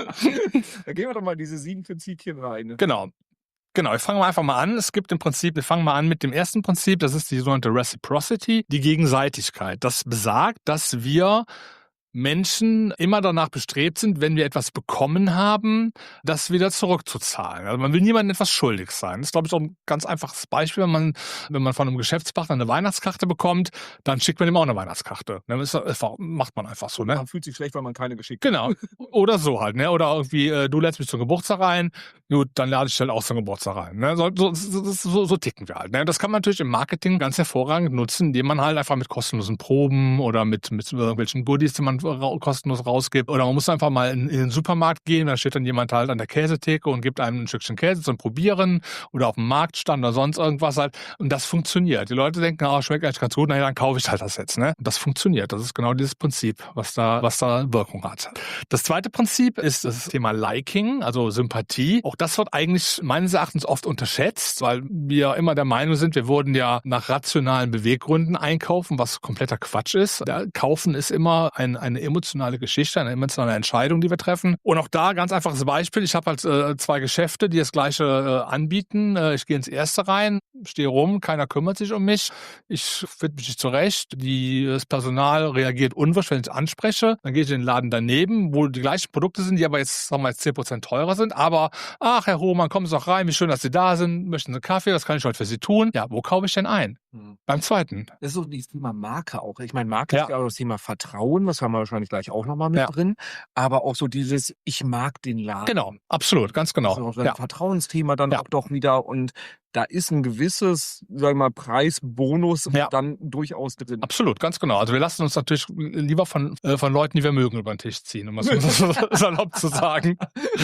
[SPEAKER 2] Da gehen wir doch mal in diese sieben Prinzipien rein.
[SPEAKER 3] Genau. Genau, wir fangen einfach mal an. Es gibt im Prinzip, wir fangen mal an mit dem ersten Prinzip, das ist die sogenannte Reciprocity, die Gegenseitigkeit. Das besagt, dass wir Menschen immer danach bestrebt sind, wenn wir etwas bekommen haben, das wieder zurückzuzahlen. Also man will niemandem etwas schuldig sein. Das ist, glaube ich, auch ein ganz einfaches Beispiel. Wenn man, wenn man von einem Geschäftspartner eine Weihnachtskarte bekommt, dann schickt man ihm auch eine Weihnachtskarte. Das macht man einfach so. Ne?
[SPEAKER 2] Man fühlt sich schlecht, weil man keine geschickt hat.
[SPEAKER 3] Genau. Oder so halt. Ne? Oder irgendwie, äh, du lädst mich zum Geburtstag rein, gut, dann lade ich halt auch zum Geburtstag rein. Ne? So, so, so, so ticken wir halt. Ne? Das kann man natürlich im Marketing ganz hervorragend nutzen, indem man halt einfach mit kostenlosen Proben oder mit, mit irgendwelchen Goodies, die man kostenlos rausgibt. Oder man muss einfach mal in, in den Supermarkt gehen, da steht dann jemand halt an der Käsetheke und gibt einem ein Stückchen Käse zum Probieren oder auf dem Marktstand oder sonst irgendwas halt. Und das funktioniert. Die Leute denken, ah, oh, schmeckt eigentlich ganz gut, naja, dann kaufe ich halt das jetzt. Ne? Und das funktioniert. Das ist genau dieses Prinzip, was da, was da Wirkung hat. Das zweite Prinzip ist das Thema Liking, also Sympathie. Auch das wird eigentlich meines Erachtens oft unterschätzt, weil wir immer der Meinung sind, wir würden ja nach rationalen Beweggründen einkaufen, was kompletter Quatsch ist. Der Kaufen ist immer ein, eine emotionale Geschichte, eine emotionale Entscheidung, die wir treffen. Und auch da ganz einfaches Beispiel. Ich habe halt äh, zwei Geschäfte, die das Gleiche äh, anbieten. Äh, ich gehe ins erste rein, stehe rum, keiner kümmert sich um mich. Ich finde mich nicht zurecht. Die, das Personal reagiert unwirsch, wenn ich es anspreche. Dann gehe ich in den Laden daneben, wo die gleichen Produkte sind, die aber jetzt, sagen wir jetzt zehn Prozent teurer sind. Aber, ach, Herr Hohmann, kommen Sie doch rein. Wie schön, dass Sie da sind. Möchten Sie Kaffee? Was kann ich heute für Sie tun? Ja, wo kaufe ich denn ein? Hm. Beim zweiten.
[SPEAKER 2] Das ist so das Thema Marke auch. Ich meine, Marke
[SPEAKER 3] ja.
[SPEAKER 2] ist ja auch das Thema Vertrauen. Was haben wir wahrscheinlich gleich auch nochmal mit ja. drin. Aber auch so dieses, ich mag den Laden.
[SPEAKER 3] Genau, absolut, ganz genau.
[SPEAKER 2] Das ist auch ein
[SPEAKER 3] ja.
[SPEAKER 2] Vertrauensthema dann
[SPEAKER 3] ja.
[SPEAKER 2] auch doch wieder. Und da ist ein gewisses, sag ich mal, Preisbonus
[SPEAKER 3] ja.
[SPEAKER 2] dann durchaus drin.
[SPEAKER 3] Absolut, ganz genau. Also wir lassen uns natürlich lieber von, äh, von Leuten, die wir mögen, über den Tisch ziehen, um es so salopp zu sagen.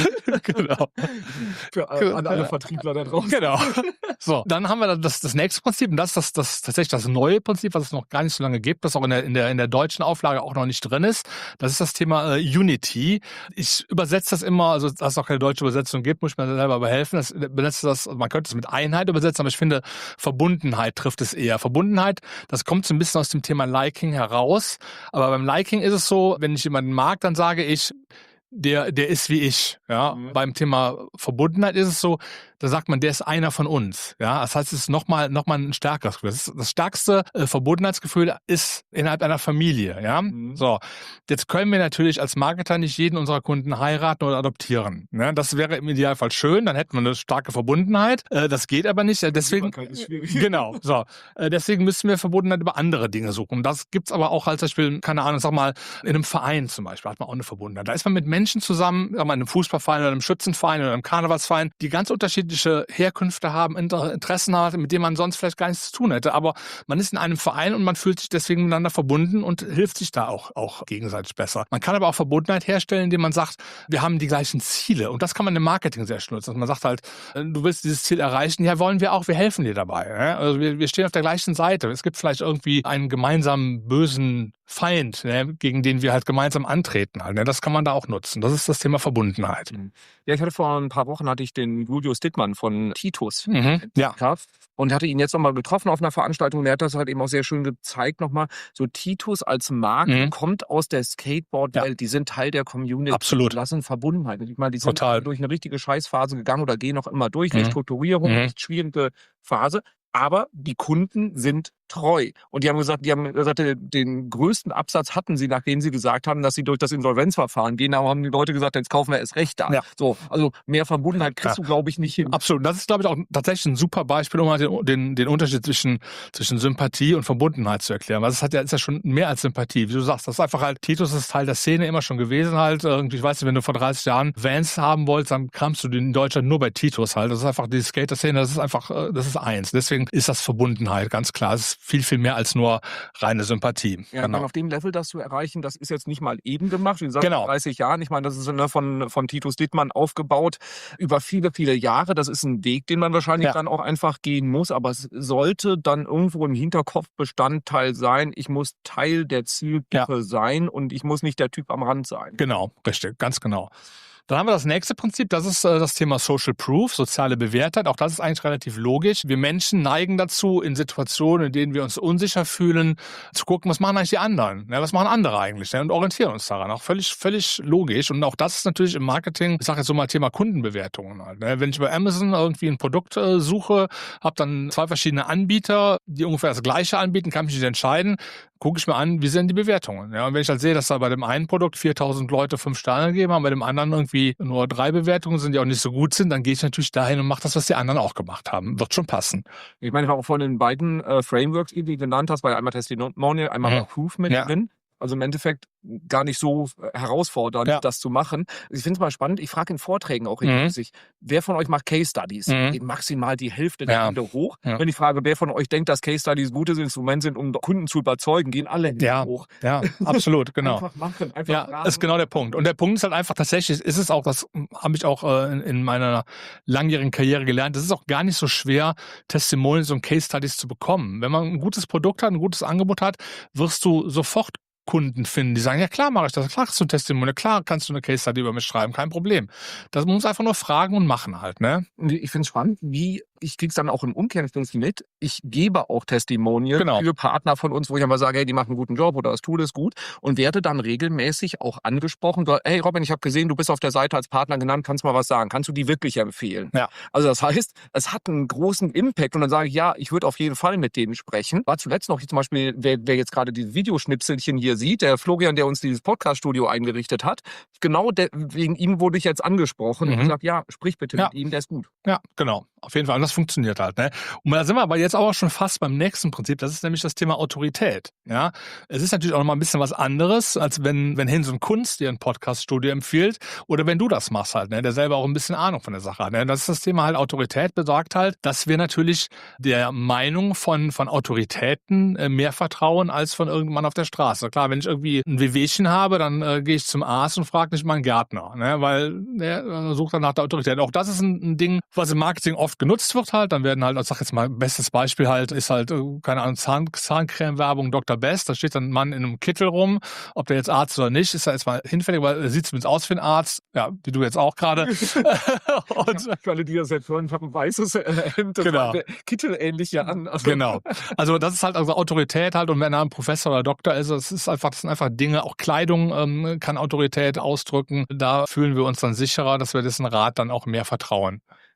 [SPEAKER 3] Genau.
[SPEAKER 2] Für äh, an alle Vertriebler da draußen.
[SPEAKER 3] Genau. So, dann haben wir das, das nächste Prinzip und das ist das, das, tatsächlich das neue Prinzip, was es noch gar nicht so lange gibt, das auch in der, in der, in der deutschen Auflage auch noch nicht drin ist. Das ist das Thema äh, Unity. Ich übersetze das immer, also dass es auch keine deutsche Übersetzung gibt, muss ich mir selber behelfen. Das, übersetze das, man könnte es mit Einheit übersetzen, aber ich finde, Verbundenheit trifft es eher. Verbundenheit, das kommt so ein bisschen aus dem Thema Liking heraus. Aber beim Liking ist es so, wenn ich jemanden mag, dann sage ich, der, der ist wie ich. Ja? Mhm. Beim Thema Verbundenheit ist es so, da sagt man, der ist einer von uns. Ja, das heißt, es ist nochmal noch mal ein stärkeres Gefühl. Das, das stärkste äh, Verbundenheitsgefühl ist innerhalb einer Familie. Ja, mhm. So. Jetzt können wir natürlich als Marketer nicht jeden unserer Kunden heiraten oder adoptieren. Ne? Das wäre im Idealfall schön, dann hätten wir eine starke Verbundenheit. Äh, das geht aber nicht. Deswegen, genau. So. Äh, deswegen müssen wir Verbundenheit über andere Dinge suchen. Das gibt's aber auch als Beispiel, keine Ahnung, sag mal, in einem Verein zum Beispiel hat man auch eine Verbundenheit. Da ist man mit Menschen zusammen, sag mal, in einem Fußballverein oder einem Schützenverein oder einem Karnevalsverein, die ganz unterschiedliche Herkünfte haben, Interessen haben, mit denen man sonst vielleicht gar nichts zu tun hätte. Aber man ist in einem Verein und man fühlt sich deswegen miteinander verbunden und hilft sich da auch, auch gegenseitig besser. Man kann aber auch Verbundenheit herstellen, indem man sagt, wir haben die gleichen Ziele. Und das kann man im Marketing sehr schön nutzen. Also man sagt halt, du willst dieses Ziel erreichen, ja, wollen wir auch, wir helfen dir dabei. Also wir, wir stehen auf der gleichen Seite. Es gibt vielleicht irgendwie einen gemeinsamen bösen Feind, ne, gegen den wir halt gemeinsam antreten. Halt, ne? Das kann man da auch nutzen. Das ist das Thema Verbundenheit.
[SPEAKER 2] Ja, ich hatte vor ein paar Wochen hatte ich den Julius Dittmann von Titus.
[SPEAKER 3] Mhm. Ja.
[SPEAKER 2] Und hatte ihn jetzt nochmal getroffen auf einer Veranstaltung. Und er hat das halt eben auch sehr schön gezeigt nochmal. So Titus als Marke mhm. kommt aus der Skateboard-Welt. Ja. Die sind Teil der Community.
[SPEAKER 3] Absolut.
[SPEAKER 2] Lassen Verbundenheit. Ich meine, die sind
[SPEAKER 3] Total.
[SPEAKER 2] durch eine richtige Scheißphase gegangen oder gehen noch immer durch.
[SPEAKER 3] Mhm.
[SPEAKER 2] Restrukturierung,
[SPEAKER 3] Mhm.
[SPEAKER 2] echt schwierige Phase. Aber die Kunden sind treu. Und die haben gesagt, die haben gesagt, den größten Absatz hatten sie, nachdem sie gesagt haben, dass sie durch das Insolvenzverfahren gehen. Da haben die Leute gesagt, jetzt kaufen wir erst recht da.
[SPEAKER 3] Ja.
[SPEAKER 2] So, also mehr Verbundenheit kriegst ja. du, glaube ich, nicht hin.
[SPEAKER 3] Absolut. Das ist, glaube ich, auch tatsächlich ein super Beispiel, um halt den, den, den Unterschied zwischen, zwischen Sympathie und Verbundenheit zu erklären. Weil es hat ja, ist ja schon mehr als Sympathie. Wie du sagst, das ist einfach halt, Titus ist Teil der Szene immer schon gewesen halt. Irgendwie, ich weiß nicht, wenn du vor dreißig Jahren Vans haben wolltest, dann kramst du den in Deutschland nur bei Titus halt. Das ist einfach die Skater-Szene, das ist einfach, das ist eins. Deswegen ist das Verbundenheit, ganz klar. Es ist viel, viel mehr als nur reine Sympathie.
[SPEAKER 2] Ja, genau. Auf dem Level das zu erreichen, das ist jetzt nicht mal eben gemacht. Wie gesagt,
[SPEAKER 3] genau.
[SPEAKER 2] dreißig Jahren. Ich meine, das ist ne, von, von Titus Dittmann aufgebaut über viele, viele Jahre. Das ist ein Weg, den man wahrscheinlich ja. dann auch einfach gehen muss. Aber es sollte dann irgendwo im Hinterkopf Bestandteil sein. Ich muss Teil der Zielgruppe ja. sein und ich muss nicht der Typ am Rand sein.
[SPEAKER 3] Genau, richtig, ganz genau. Dann haben wir das nächste Prinzip, das ist äh, das Thema Social Proof, soziale Bewährtheit. Auch das ist eigentlich relativ logisch. Wir Menschen neigen dazu, in Situationen, in denen wir uns unsicher fühlen, zu gucken, was machen eigentlich die anderen? Ja, was machen andere eigentlich? Ja, und orientieren uns daran. Auch völlig, völlig logisch. Und auch das ist natürlich im Marketing, ich sage jetzt so mal Thema Kundenbewertungen. Halt, ne? Wenn ich bei Amazon irgendwie ein Produkt äh, suche, habe dann zwei verschiedene Anbieter, die ungefähr das Gleiche anbieten, kann mich nicht entscheiden. Gucke ich mir an, wie sind die Bewertungen. Ja, und wenn ich halt sehe, dass da bei dem einen Produkt viertausend Leute fünf Sterne gegeben haben, bei dem anderen irgendwie nur drei Bewertungen sind, die auch nicht so gut sind, dann gehe ich natürlich dahin und mache das, was die anderen auch gemacht haben. Wird schon passen.
[SPEAKER 2] Ich meine, ich habe auch von den beiden äh, Frameworks, die du genannt hast, weil einmal Testimonial, einmal mhm. Proof mit ja. drin. Also im Endeffekt gar nicht so herausfordernd, ja. das zu machen. Ich finde es mal spannend, ich frage in Vorträgen auch regelmäßig, mhm. wer von euch macht Case Studies? Mhm. Geht maximal die Hälfte der Hände ja. hoch. Ja. Wenn ich frage, wer von euch denkt, dass Case Studies gutes Instrument sind, um Kunden zu überzeugen, gehen alle Hände
[SPEAKER 3] ja.
[SPEAKER 2] hoch.
[SPEAKER 3] Ja, absolut, genau.
[SPEAKER 2] Einfach machen, einfach
[SPEAKER 3] ja, rasen. Ist genau der Punkt. Und der Punkt ist halt einfach tatsächlich, ist es auch, das habe ich auch äh, in, in meiner langjährigen Karriere gelernt, es ist auch gar nicht so schwer, Testimonials und Case Studies zu bekommen. Wenn man ein gutes Produkt hat, ein gutes Angebot hat, wirst du sofort Kunden finden, die sagen, ja klar mache ich das, klar kannst du ein Testimonial, klar kannst du eine Case Study über mich schreiben, kein Problem. Das muss einfach nur fragen und machen halt, ne?
[SPEAKER 2] Ich finde es spannend, wie, ich krieg's dann auch im Umkehrschluss mit, ich gebe auch Testimonial,
[SPEAKER 3] genau.
[SPEAKER 2] viele Partner von uns, wo ich einmal sage, hey, die machen einen guten Job oder das Tool ist gut und werde dann regelmäßig auch angesprochen, hey Robin, ich habe gesehen, du bist auf der Seite als Partner genannt, kannst mal was sagen, kannst du die wirklich empfehlen?
[SPEAKER 3] Ja.
[SPEAKER 2] Also das heißt, es hat einen großen Impact und dann sage ich, ja, ich würde auf jeden Fall mit denen sprechen. War zuletzt noch, zum Beispiel, wer, wer jetzt gerade die Videoschnipselchen hier sieht, der Florian, der uns dieses Podcast-Studio eingerichtet hat, genau de- wegen ihm wurde ich jetzt angesprochen mhm. und gesagt, ja, sprich bitte
[SPEAKER 3] ja.
[SPEAKER 2] mit ihm, der ist gut.
[SPEAKER 3] Ja, genau. Auf jeden Fall. Und das funktioniert halt. Ne? Und da sind wir aber jetzt auch schon fast beim nächsten Prinzip. Das ist nämlich das Thema Autorität. Ja, es ist natürlich auch noch mal ein bisschen was anderes, als wenn, wenn Hinz und Kunst dir ein Podcast-Studio empfiehlt oder wenn du das machst halt, ne? Der selber auch ein bisschen Ahnung von der Sache hat. Ne? Das ist das Thema halt Autorität, besagt halt, dass wir natürlich der Meinung von, von Autoritäten äh, mehr vertrauen als von irgendjemandem auf der Straße. Klar, wenn ich irgendwie ein Wehwehchen habe, dann äh, gehe ich zum Arzt und frage nicht mal einen Gärtner, ne? Weil der äh, sucht dann nach der Autorität. Auch das ist ein, ein Ding, was im Marketing oft genutzt wird halt. Dann werden halt, ich sag jetzt mal, bestes Beispiel halt, ist halt, äh, keine Ahnung, Zahn, Zahncreme-Werbung Doktor Best. Da steht dann ein Mann in einem Kittel rum, ob der jetzt Arzt oder nicht, ist da jetzt mal hinfällig, weil er sieht zumindest aus wie ein Arzt. Ja, wie du jetzt auch gerade.
[SPEAKER 2] Und für alle, die das jetzt hören, haben ein weißes Hemd, das
[SPEAKER 3] genau.
[SPEAKER 2] Kittel-ähnlich ja an.
[SPEAKER 3] Also genau. Also das ist halt also Autorität halt, und wenn er ein Professor oder Doktor ist, das ist einfach, das sind einfach Dinge, auch Kleidung ähm, kann Autorität ausdrücken. Da fühlen wir uns dann sicherer, dass wir dessen Rat dann auch mehr vertrauen.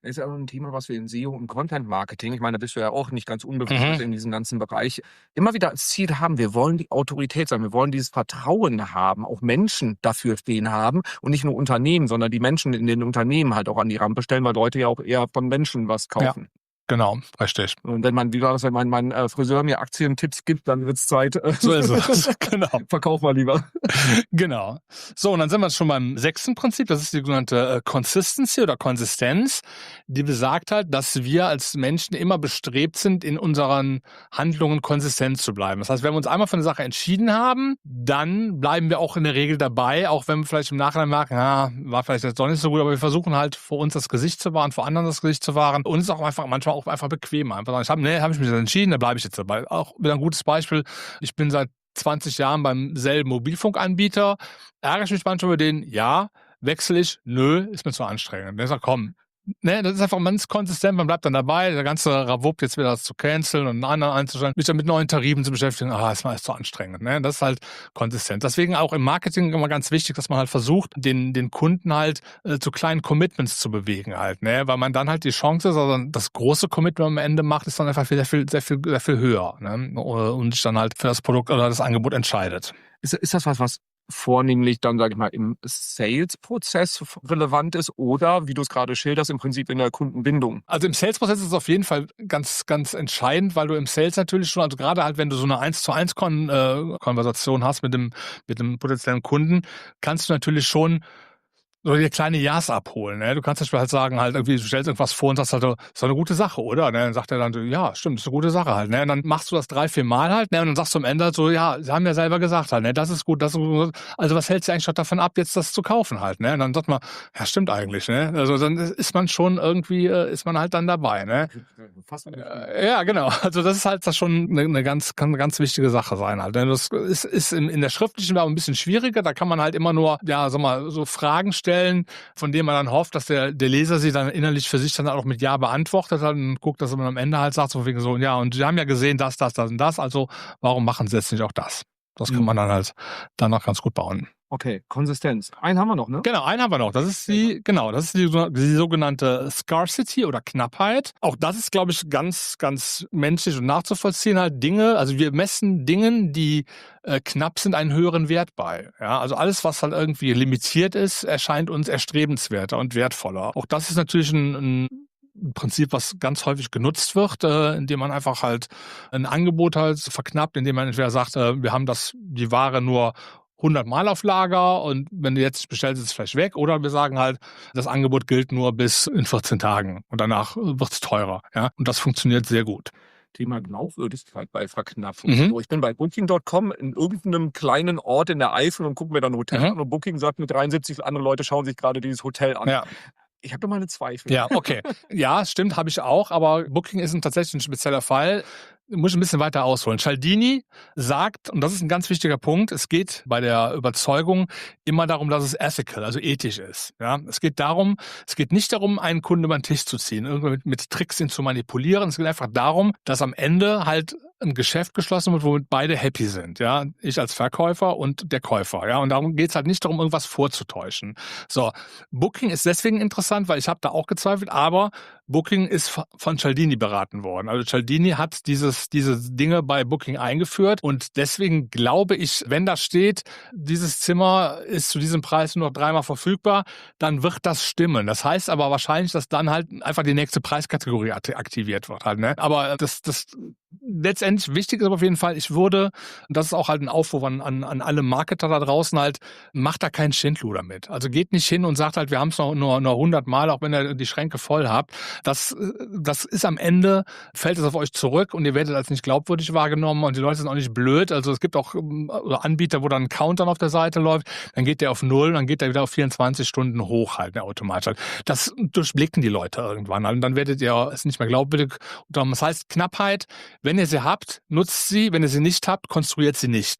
[SPEAKER 2] Das ist ja auch ein Thema, was wir in S E O und Content Marketing, ich meine, da bist du ja auch nicht ganz unbewusst
[SPEAKER 3] Mhm.
[SPEAKER 2] in diesem ganzen Bereich, immer wieder als Ziel haben. Wir wollen die Autorität sein, wir wollen dieses Vertrauen haben, auch Menschen dafür stehen haben und nicht nur Unternehmen, sondern die Menschen in den Unternehmen halt auch an die Rampe stellen, weil Leute ja auch eher von Menschen was
[SPEAKER 3] Ja,
[SPEAKER 2] kaufen.
[SPEAKER 3] genau, richtig.
[SPEAKER 2] Und wenn man, wie war das, wenn mein, mein äh, Friseur mir Aktientipps gibt, dann wird's Zeit. Äh,
[SPEAKER 3] So ist es. Genau.
[SPEAKER 2] Verkauf mal lieber.
[SPEAKER 3] Genau. So, und dann sind wir schon beim sechsten Prinzip. Das ist die sogenannte äh, Consistency oder Konsistenz. Die besagt halt, dass wir als Menschen immer bestrebt sind, in unseren Handlungen konsistent zu bleiben. Das heißt, wenn wir uns einmal für eine Sache entschieden haben, dann bleiben wir auch in der Regel dabei, auch wenn wir vielleicht im Nachhinein merken, ja, war vielleicht jetzt doch nicht so gut, aber wir versuchen halt vor uns das Gesicht zu wahren, vor anderen das Gesicht zu wahren. Und es ist auch einfach manchmal auch einfach bequemer. Einfach sagen, ich habe nee, hab ich mich entschieden, da bleibe ich jetzt dabei. Auch wieder ein gutes Beispiel. Ich bin seit zwanzig Jahren beim selben Mobilfunkanbieter. Ärgere ich mich manchmal über den? Ja. Wechsle ich? Nö, ist mir zu anstrengend. Ich sage, komm, ne, das ist einfach, man ist konsistent, man bleibt dann dabei, der ganze Rawupp jetzt wieder das zu canceln und einen anderen einzustellen, mich dann mit neuen Tarifen zu beschäftigen, ah, ist mal zu anstrengend, ne, das ist halt konsistent. Deswegen auch im Marketing immer ganz wichtig, dass man halt versucht, den, den Kunden halt äh, zu kleinen Commitments zu bewegen halt, ne, weil man dann halt die Chance ist, also das große Commitment am Ende macht, ist dann einfach sehr viel, sehr viel, sehr viel höher, ne, und sich dann halt für das Produkt oder das Angebot entscheidet.
[SPEAKER 2] Ist, ist das was, was vornehmlich dann, sage ich mal, im Sales-Prozess relevant ist oder, wie du es gerade schilderst, im Prinzip in der Kundenbindung?
[SPEAKER 3] Also im Sales-Prozess ist es auf jeden Fall ganz, ganz entscheidend, weil du im Sales natürlich schon, also gerade halt, wenn du so eine eins zu eins Kon- äh, Konversation hast mit dem, mit dem potenziellen Kunden, kannst du natürlich schon oder dir kleine Ja's abholen. Ne? Du kannst zum Beispiel halt sagen, halt irgendwie, du stellst irgendwas vor und sagst halt, so, ist doch eine gute Sache, oder? Ne? Dann sagt er dann, so, ja, stimmt, ist eine gute Sache halt. Ne? Und dann machst du das drei, vier Mal halt, ne? Und dann sagst du am Ende halt so, ja, sie haben ja selber gesagt halt, ne? Das ist gut, das ist gut. Also was hältst du eigentlich davon ab, jetzt das zu kaufen halt, ne? Und dann sagt man, ja, stimmt eigentlich, ne? Also dann ist man schon irgendwie, äh, ist man halt dann dabei, ne?
[SPEAKER 2] Fast
[SPEAKER 3] Äh, ja, genau. Also das ist halt das schon eine, eine ganz, kann eine ganz wichtige Sache sein halt. Ne? Das ist, ist in, in der schriftlichen Werbung ein bisschen schwieriger. Da kann man halt immer nur, ja, sag mal, so Fragen stellen, von denen man dann hofft, dass der, der Leser sie dann innerlich für sich dann auch mit Ja beantwortet hat und guckt, dass man am Ende halt sagt, so wegen so, ja, und sie haben ja gesehen, das, das, das und das, also warum machen sie jetzt nicht auch das? Das kann man dann halt dann noch ganz gut bauen.
[SPEAKER 2] Okay, Konsistenz. Einen haben wir noch, ne?
[SPEAKER 3] Genau, einen haben wir noch. Das ist die, genau, das ist die, die sogenannte Scarcity oder Knappheit. Auch das ist, glaube ich, ganz, ganz menschlich und nachzuvollziehen halt Dinge. Also wir messen Dingen, die äh, knapp sind, einen höheren Wert bei. Ja, also alles, was halt irgendwie limitiert ist, erscheint uns erstrebenswerter und wertvoller. Auch das ist natürlich ein, ein Prinzip, was ganz häufig genutzt wird, äh, indem man einfach halt ein Angebot halt verknappt, indem man entweder sagt, äh, wir haben das, die Ware nur hundert Mal auf Lager und wenn du jetzt bestellst, ist es vielleicht weg. Oder wir sagen halt, das Angebot gilt nur bis in vierzehn Tagen und danach wird es teurer. Ja? Und das funktioniert sehr gut.
[SPEAKER 2] Thema Glaubwürdigkeit bei Verknappung.
[SPEAKER 3] Mhm.
[SPEAKER 2] So, ich bin bei Booking Punkt com in irgendeinem kleinen Ort in der Eifel und gucke mir dann ein Hotel
[SPEAKER 3] Mhm.
[SPEAKER 2] an und Booking sagt mir dreiundsiebzig andere Leute schauen sich gerade dieses Hotel an.
[SPEAKER 3] Ja.
[SPEAKER 2] Ich habe doch meine Zweifel.
[SPEAKER 3] Ja, okay. Ja, stimmt, habe ich auch, aber Booking ist ein tatsächlich ein spezieller Fall. Muss ich ein bisschen weiter ausholen. Cialdini sagt, und das ist ein ganz wichtiger Punkt, es geht bei der Überzeugung immer darum, dass es ethical, also ethisch ist. Ja, es geht darum, es geht nicht darum, einen Kunden über den Tisch zu ziehen, irgendwie mit, mit Tricks ihn zu manipulieren. Es geht einfach darum, dass am Ende halt ein Geschäft geschlossen wird, womit beide happy sind. Ja, ich als Verkäufer und der Käufer. Ja, und darum geht es halt nicht darum, irgendwas vorzutäuschen. So, Booking ist deswegen interessant, weil ich habe da auch gezweifelt, aber Booking ist von Cialdini beraten worden. Also Cialdini hat dieses, diese Dinge bei Booking eingeführt und deswegen glaube ich, wenn da steht, dieses Zimmer ist zu diesem Preis nur noch dreimal verfügbar, dann wird das stimmen. Das heißt aber wahrscheinlich, dass dann halt einfach die nächste Preiskategorie aktiviert wird halt, ne? Aber das, das letztendlich wichtig ist aber auf jeden Fall, ich würde, und das ist auch halt ein Aufruf an, an, an alle Marketer da draußen halt, macht da keinen Schindluder mit. Also geht nicht hin und sagt halt, wir haben es noch nur, nur hundert Mal, auch wenn ihr die Schränke voll habt. Das, das ist am Ende, fällt es auf euch zurück und ihr werdet als nicht glaubwürdig wahrgenommen und die Leute sind auch nicht blöd. Also es gibt auch Anbieter, wo dann ein Countdown auf der Seite läuft, dann geht der auf null, dann geht der wieder auf vierundzwanzig Stunden hoch halt, ne, automatisch halt. Das durchblicken die Leute irgendwann halt und dann werdet ihr es nicht mehr glaubwürdig. Und das heißt Knappheit, wenn ihr sie habt, nutzt sie, wenn ihr sie nicht habt, konstruiert sie nicht.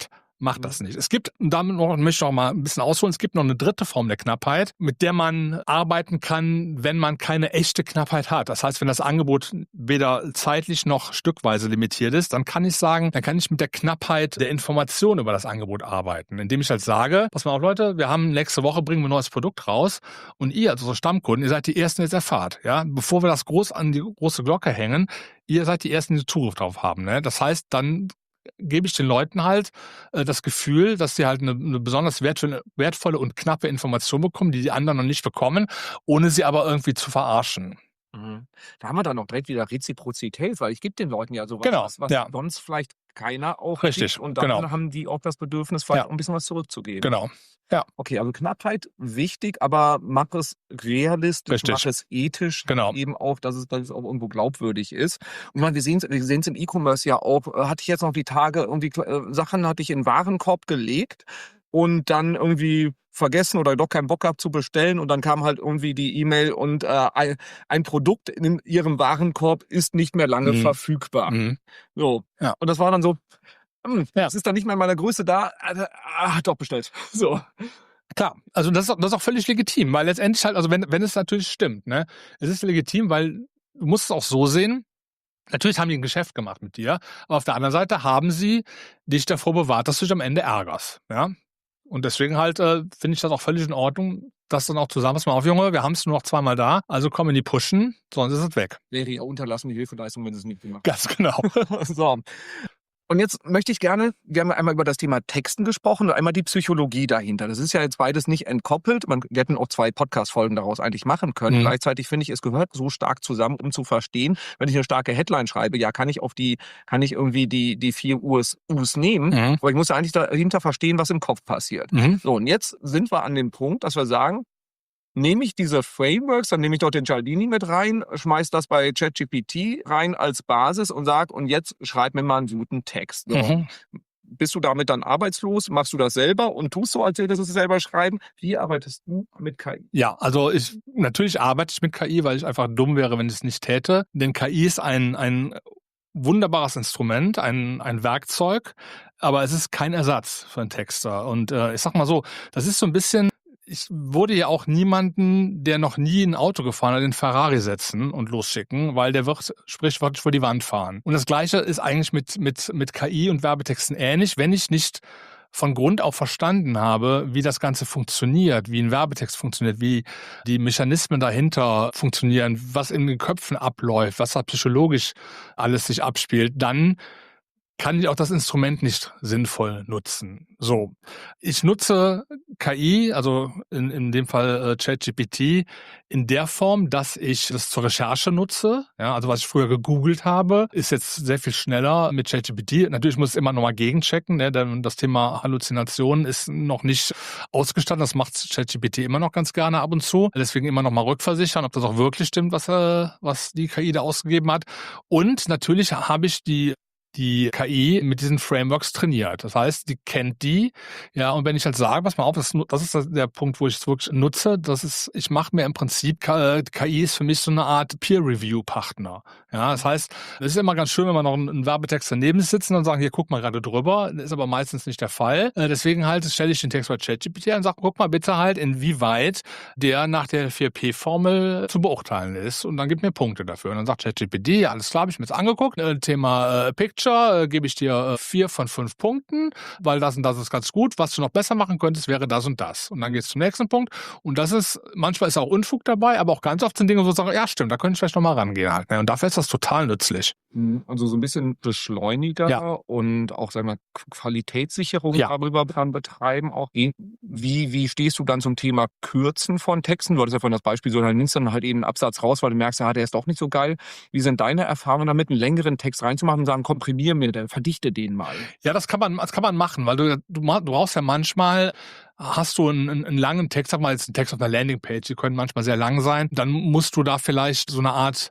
[SPEAKER 3] macht
[SPEAKER 2] Mhm.
[SPEAKER 3] das nicht. Es gibt, und damit noch, möchte ich auch mal ein bisschen ausholen, es gibt noch eine dritte Form der Knappheit, mit der man arbeiten kann, wenn man keine echte Knappheit hat. Das heißt, wenn das Angebot weder zeitlich noch stückweise limitiert ist, dann kann ich sagen, dann kann ich mit der Knappheit der Information über das Angebot arbeiten, indem ich halt sage, pass mal auf Leute, wir haben nächste Woche, bringen wir ein neues Produkt raus und ihr, also unsere Stammkunden, ihr seid die Ersten, die es erfahrt. Ja? Bevor wir das groß an die große Glocke hängen, ihr seid die Ersten, die Zugriff drauf haben. Ne? Das heißt, dann gebe ich den Leuten halt äh, das Gefühl, dass sie halt eine, eine besonders wertvolle, wertvolle und knappe Information bekommen, die die anderen noch nicht bekommen, ohne sie aber irgendwie zu verarschen.
[SPEAKER 2] Mhm. Da haben wir dann noch direkt wieder Reziprozität, weil ich gebe den Leuten ja sowas,
[SPEAKER 3] Genau,
[SPEAKER 2] was, was
[SPEAKER 3] ja.
[SPEAKER 2] sonst vielleicht keiner auch
[SPEAKER 3] Richtig,
[SPEAKER 2] kriegt. Und dann
[SPEAKER 3] genau.
[SPEAKER 2] haben die auch das Bedürfnis, vielleicht
[SPEAKER 3] Ja.
[SPEAKER 2] auch ein bisschen was zurückzugeben.
[SPEAKER 3] Genau. Ja,
[SPEAKER 2] Okay, also Knappheit wichtig, aber mach es realistisch,
[SPEAKER 3] Richtig.
[SPEAKER 2] mach es ethisch,
[SPEAKER 3] Genau.
[SPEAKER 2] eben auch, dass es, dass es auch irgendwo glaubwürdig ist. Und ich meine, wir sehen es wir sehen's im E-Commerce ja auch. Äh, Hatte ich jetzt noch die Tage, irgendwie äh, Sachen hatte ich in den Warenkorb gelegt und dann irgendwie vergessen oder doch keinen Bock gehabt zu bestellen und dann kam halt irgendwie die E-Mail und äh, ein, ein Produkt in ihrem Warenkorb ist nicht mehr lange
[SPEAKER 3] Mhm.
[SPEAKER 2] verfügbar.
[SPEAKER 3] Mhm.
[SPEAKER 2] So.
[SPEAKER 3] Ja.
[SPEAKER 2] Und das war dann so, hm,
[SPEAKER 3] Ja.
[SPEAKER 2] das ist dann nicht mehr in meiner Größe da, äh, ah, doch bestellt. So.
[SPEAKER 3] Klar, also das ist, auch- das ist auch völlig legitim, weil letztendlich halt, also wenn, wenn es natürlich stimmt, ne, es ist legitim, weil du musst es auch so sehen, natürlich haben die ein Geschäft gemacht mit dir, aber auf der anderen Seite haben sie dich davor bewahrt, dass du dich am Ende ärgerst, ja. Und deswegen halt äh, finde ich das auch völlig in Ordnung, das dann auch zusammen, pass mal auf, Junge, wir haben es nur noch zweimal da, also komm in die Pushen, sonst ist es weg.
[SPEAKER 2] Wäre ja unterlassene Hilfeleistung, wenn sie es nicht gemacht
[SPEAKER 3] Ganz genau.
[SPEAKER 2] haben. So. Und jetzt möchte ich gerne, wir haben ja einmal über das Thema Texten gesprochen und einmal die Psychologie dahinter. Das ist ja jetzt beides nicht entkoppelt. Man, wir hätten auch zwei Podcast-Folgen daraus eigentlich machen können.
[SPEAKER 3] Mhm.
[SPEAKER 2] Gleichzeitig finde ich, es gehört so stark zusammen, um zu verstehen, wenn ich eine starke Headline schreibe, ja, kann ich auf die, kann ich irgendwie die, die vier U's, U's nehmen,
[SPEAKER 3] Mhm.
[SPEAKER 2] aber ich muss ja eigentlich dahinter verstehen, was im Kopf passiert.
[SPEAKER 3] Mhm.
[SPEAKER 2] So, und jetzt sind wir an dem Punkt, dass wir sagen, nehme ich diese Frameworks, dann nehme ich dort den Cialdini mit rein, schmeiß das bei ChatGPT rein als Basis und sag, und jetzt schreib mir mal einen guten Text. So.
[SPEAKER 3] Mhm.
[SPEAKER 2] Bist du damit dann arbeitslos? Machst du das selber und tust so, als würdest du es selber schreiben? Wie arbeitest du mit K I?
[SPEAKER 3] Ja, also ich natürlich arbeite ich mit K I, weil ich einfach dumm wäre, wenn ich es nicht täte. Denn K I ist ein, ein wunderbares Instrument, ein, ein Werkzeug, aber es ist kein Ersatz für einen Texter. Und äh, ich sag mal so, das ist so ein bisschen, ich würde ja auch niemanden, der noch nie ein Auto gefahren hat, in Ferrari setzen und losschicken, weil der wird sprichwörtlich vor die Wand fahren. Und das Gleiche ist eigentlich mit, mit, mit K I und Werbetexten ähnlich, wenn ich nicht von Grund auf verstanden habe, wie das Ganze funktioniert, wie ein Werbetext funktioniert, wie die Mechanismen dahinter funktionieren, was in den Köpfen abläuft, was da psychologisch alles sich abspielt, dann kann ich auch das Instrument nicht sinnvoll nutzen. So, ich nutze K I, also in, in dem Fall äh, ChatGPT, in der Form, dass ich das zur Recherche nutze. Ja, also was ich früher gegoogelt habe, ist jetzt sehr viel schneller mit ChatGPT. Natürlich muss ich immer nochmal gegenchecken, ne, denn das Thema Halluzination ist noch nicht ausgestanden. Das macht ChatGPT immer noch ganz gerne ab und zu. Deswegen immer nochmal rückversichern, ob das auch wirklich stimmt, was, äh, was die K I da ausgegeben hat. Und natürlich habe ich die die K I mit diesen Frameworks trainiert. Das heißt, die kennt die. Ja, und wenn ich halt sage, pass mal auf, das, das ist der Punkt, wo ich es wirklich nutze, das ist, ich mache mir im Prinzip, K I ist für mich so eine Art Peer-Review-Partner. Ja, das heißt, es ist immer ganz schön, wenn man noch einen, einen Werbetext daneben sitzt und dann sagen, hier, guck mal gerade drüber. Das ist aber meistens nicht der Fall. Äh, deswegen halt stelle ich den Text bei ChatGPT und sage, guck mal bitte halt, inwieweit der nach der vier P-Formel zu beurteilen ist. Und dann gibt mir Punkte dafür. Und dann sagt ChatGPT, ja, alles klar, habe ich mir jetzt angeguckt. Äh, Thema äh, Picture, äh, gebe ich dir äh, vier von fünf Punkten, weil das und das ist ganz gut. Was du noch besser machen könntest, wäre das und das. Und dann geht's zum nächsten Punkt. Und das ist, manchmal ist auch Unfug dabei, aber auch ganz oft sind Dinge, wo ich sage, ja stimmt, da könnte ich vielleicht nochmal rangehen halt. Ne? Und dafür ist das total nützlich.
[SPEAKER 2] Also so ein bisschen Beschleuniger
[SPEAKER 3] Ja.
[SPEAKER 2] und auch, sagen wir, Qualitätssicherung
[SPEAKER 3] Ja.
[SPEAKER 2] darüber dran betreiben. Auch wie, wie stehst du dann zum Thema Kürzen von Texten? Du hattest ja vorhin das Beispiel, so dann nimmst du dann halt eben einen Absatz raus, weil du merkst, ja, der ist doch nicht so geil. Wie sind deine Erfahrungen damit, einen längeren Text reinzumachen und sagen, komprimier mir, den, verdichte den mal?
[SPEAKER 3] Ja, das kann man, das kann man machen, weil du, du, ma- du brauchst ja manchmal, hast du einen, einen, einen langen Text, sag mal jetzt einen Text auf einer Landingpage, die können manchmal sehr lang sein, dann musst du da vielleicht so eine Art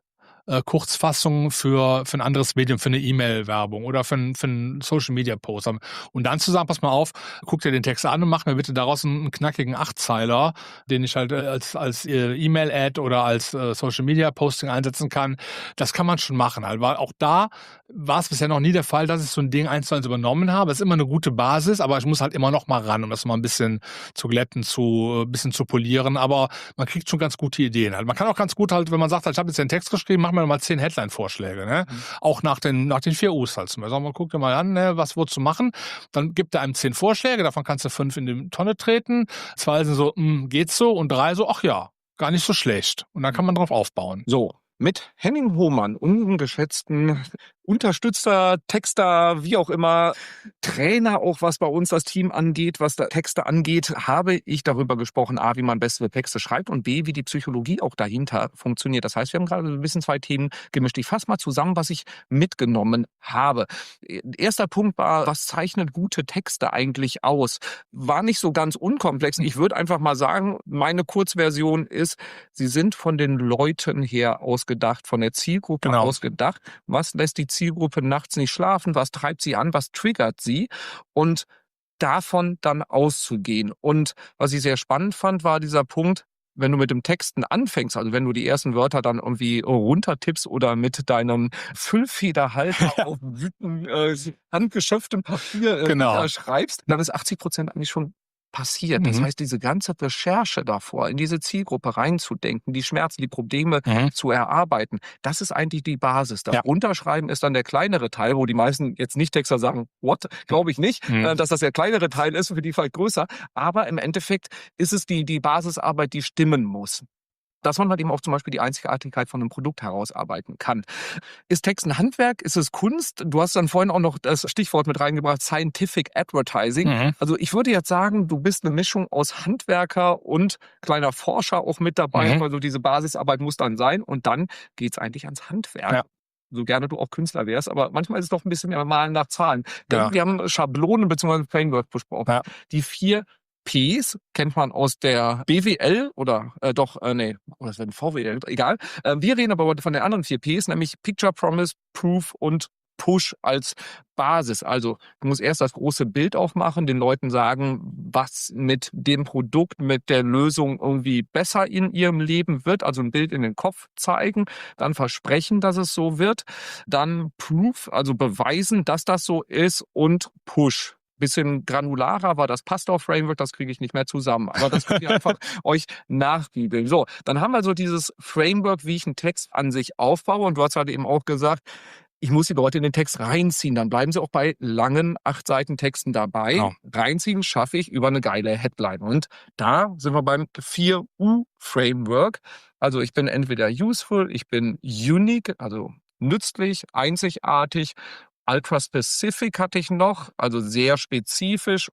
[SPEAKER 3] äh, Kurzfassungen für, für ein anderes Medium, für eine E-Mail-Werbung oder für, ein, für einen Social-Media-Post. Und dann zu sagen, pass mal auf, guck dir den Text an und mach mir bitte daraus einen, einen knackigen Achtzeiler, den ich halt als, als E-Mail-Ad oder als äh, Social-Media-Posting einsetzen kann. Das kann man schon machen. Halt. Weil auch da war es bisher noch nie der Fall, dass ich so ein Ding eins zu eins übernommen habe. Es ist immer eine gute Basis, aber ich muss halt immer noch mal ran, um das mal ein bisschen zu glätten, zu ein bisschen zu polieren. Aber man kriegt schon ganz gute Ideen. Halt. Man kann auch ganz gut halt, wenn man sagt, halt, ich habe jetzt den Text geschrieben, mach mir mal zehn Headline-Vorschläge. Ne? Mhm. Auch nach den, nach den vier U's halt. Sagen wir, guck dir mal an, ne, was wolltest du machen? Dann gibt er einem zehn Vorschläge, davon kannst du fünf in die Tonne treten. Zwei sind so, mh, geht's so? Und drei so, ach ja, gar nicht so schlecht. Und dann kann man drauf aufbauen.
[SPEAKER 2] So. Mit Henning Hohmann, unserem geschätzten Unterstützer, Texter, wie auch immer, Trainer auch, was bei uns das Team angeht, was da Texte angeht, habe ich darüber gesprochen, A, wie man bessere Texte schreibt und B, wie die Psychologie auch dahinter funktioniert. Das heißt, wir haben gerade ein bisschen zwei Themen gemischt. Ich fasse mal zusammen, was ich mitgenommen habe. Erster Punkt war, was zeichnet gute Texte eigentlich aus? War nicht so ganz unkomplex. Ich würde einfach mal sagen, meine Kurzversion ist, sie sind von den Leuten her ausgedacht, von der Zielgruppe genau. ausgedacht. Was lässt die Zielgruppe nachts nicht schlafen, was treibt sie an, was triggert sie und davon dann auszugehen. Und was ich sehr spannend fand, war dieser Punkt, wenn du mit dem Texten anfängst, also wenn du die ersten Wörter dann irgendwie runtertippst oder mit deinem Füllfederhalter ja. auf Wüten, äh, handgeschöpftem Papier äh,
[SPEAKER 3] genau.
[SPEAKER 2] schreibst, dann ist achtzig Prozent eigentlich schon passiert. Mhm. Das heißt, diese ganze Recherche davor, in diese Zielgruppe reinzudenken, die Schmerzen, die Probleme mhm. zu erarbeiten, das ist eigentlich die Basis. Das ja. Runterschreiben ist dann der kleinere Teil, wo die meisten jetzt Nicht-Texter sagen, what? Glaube ich nicht, mhm. äh, dass das der kleinere Teil ist, für die vielleicht größer. Aber im Endeffekt ist es die, die Basisarbeit, die stimmen muss. Dass man halt eben auch zum Beispiel die Einzigartigkeit von einem Produkt herausarbeiten kann. Ist Text ein Handwerk? Ist es Kunst? Du hast dann vorhin auch noch das Stichwort mit reingebracht, Scientific Advertising. Mhm. Also ich würde jetzt sagen, du bist eine Mischung aus Handwerker und kleiner Forscher auch mit dabei. Mhm. Also diese Basisarbeit muss dann sein und dann geht's eigentlich ans Handwerk. Ja. So gerne du auch Künstler wärst, aber manchmal ist es doch ein bisschen mehr Malen nach Zahlen. Ja. Wir haben Schablonen bzw. Framework besprochen. Ja. Die vier Ps kennt man aus der B W L oder äh, doch, äh, nee, oder das wäre ein V W L, egal. Äh, wir reden aber heute von den anderen vier Ps, nämlich Picture, Promise, Proof und Push als Basis. Also du musst erst das große Bild aufmachen, den Leuten sagen, was mit dem Produkt, mit der Lösung irgendwie besser in ihrem Leben wird, also ein Bild in den Kopf zeigen, dann versprechen, dass es so wird, dann Proof, also beweisen, dass das so ist und Push. Bisschen granularer war das Pastor-Framework, das kriege ich nicht mehr zusammen. Aber das könnt ihr einfach euch nachbibeln. So, dann haben wir so dieses Framework, wie ich einen Text an sich aufbaue. Und du hast halt eben auch gesagt, ich muss die Leute in den Text reinziehen. Dann bleiben sie auch bei langen acht Seiten Texten dabei. Genau. Reinziehen schaffe ich über eine geile Headline. Und da sind wir beim vier U Framework. Also ich bin entweder useful, ich bin unique, also nützlich, einzigartig. Ultra Specific hatte ich noch, also sehr spezifisch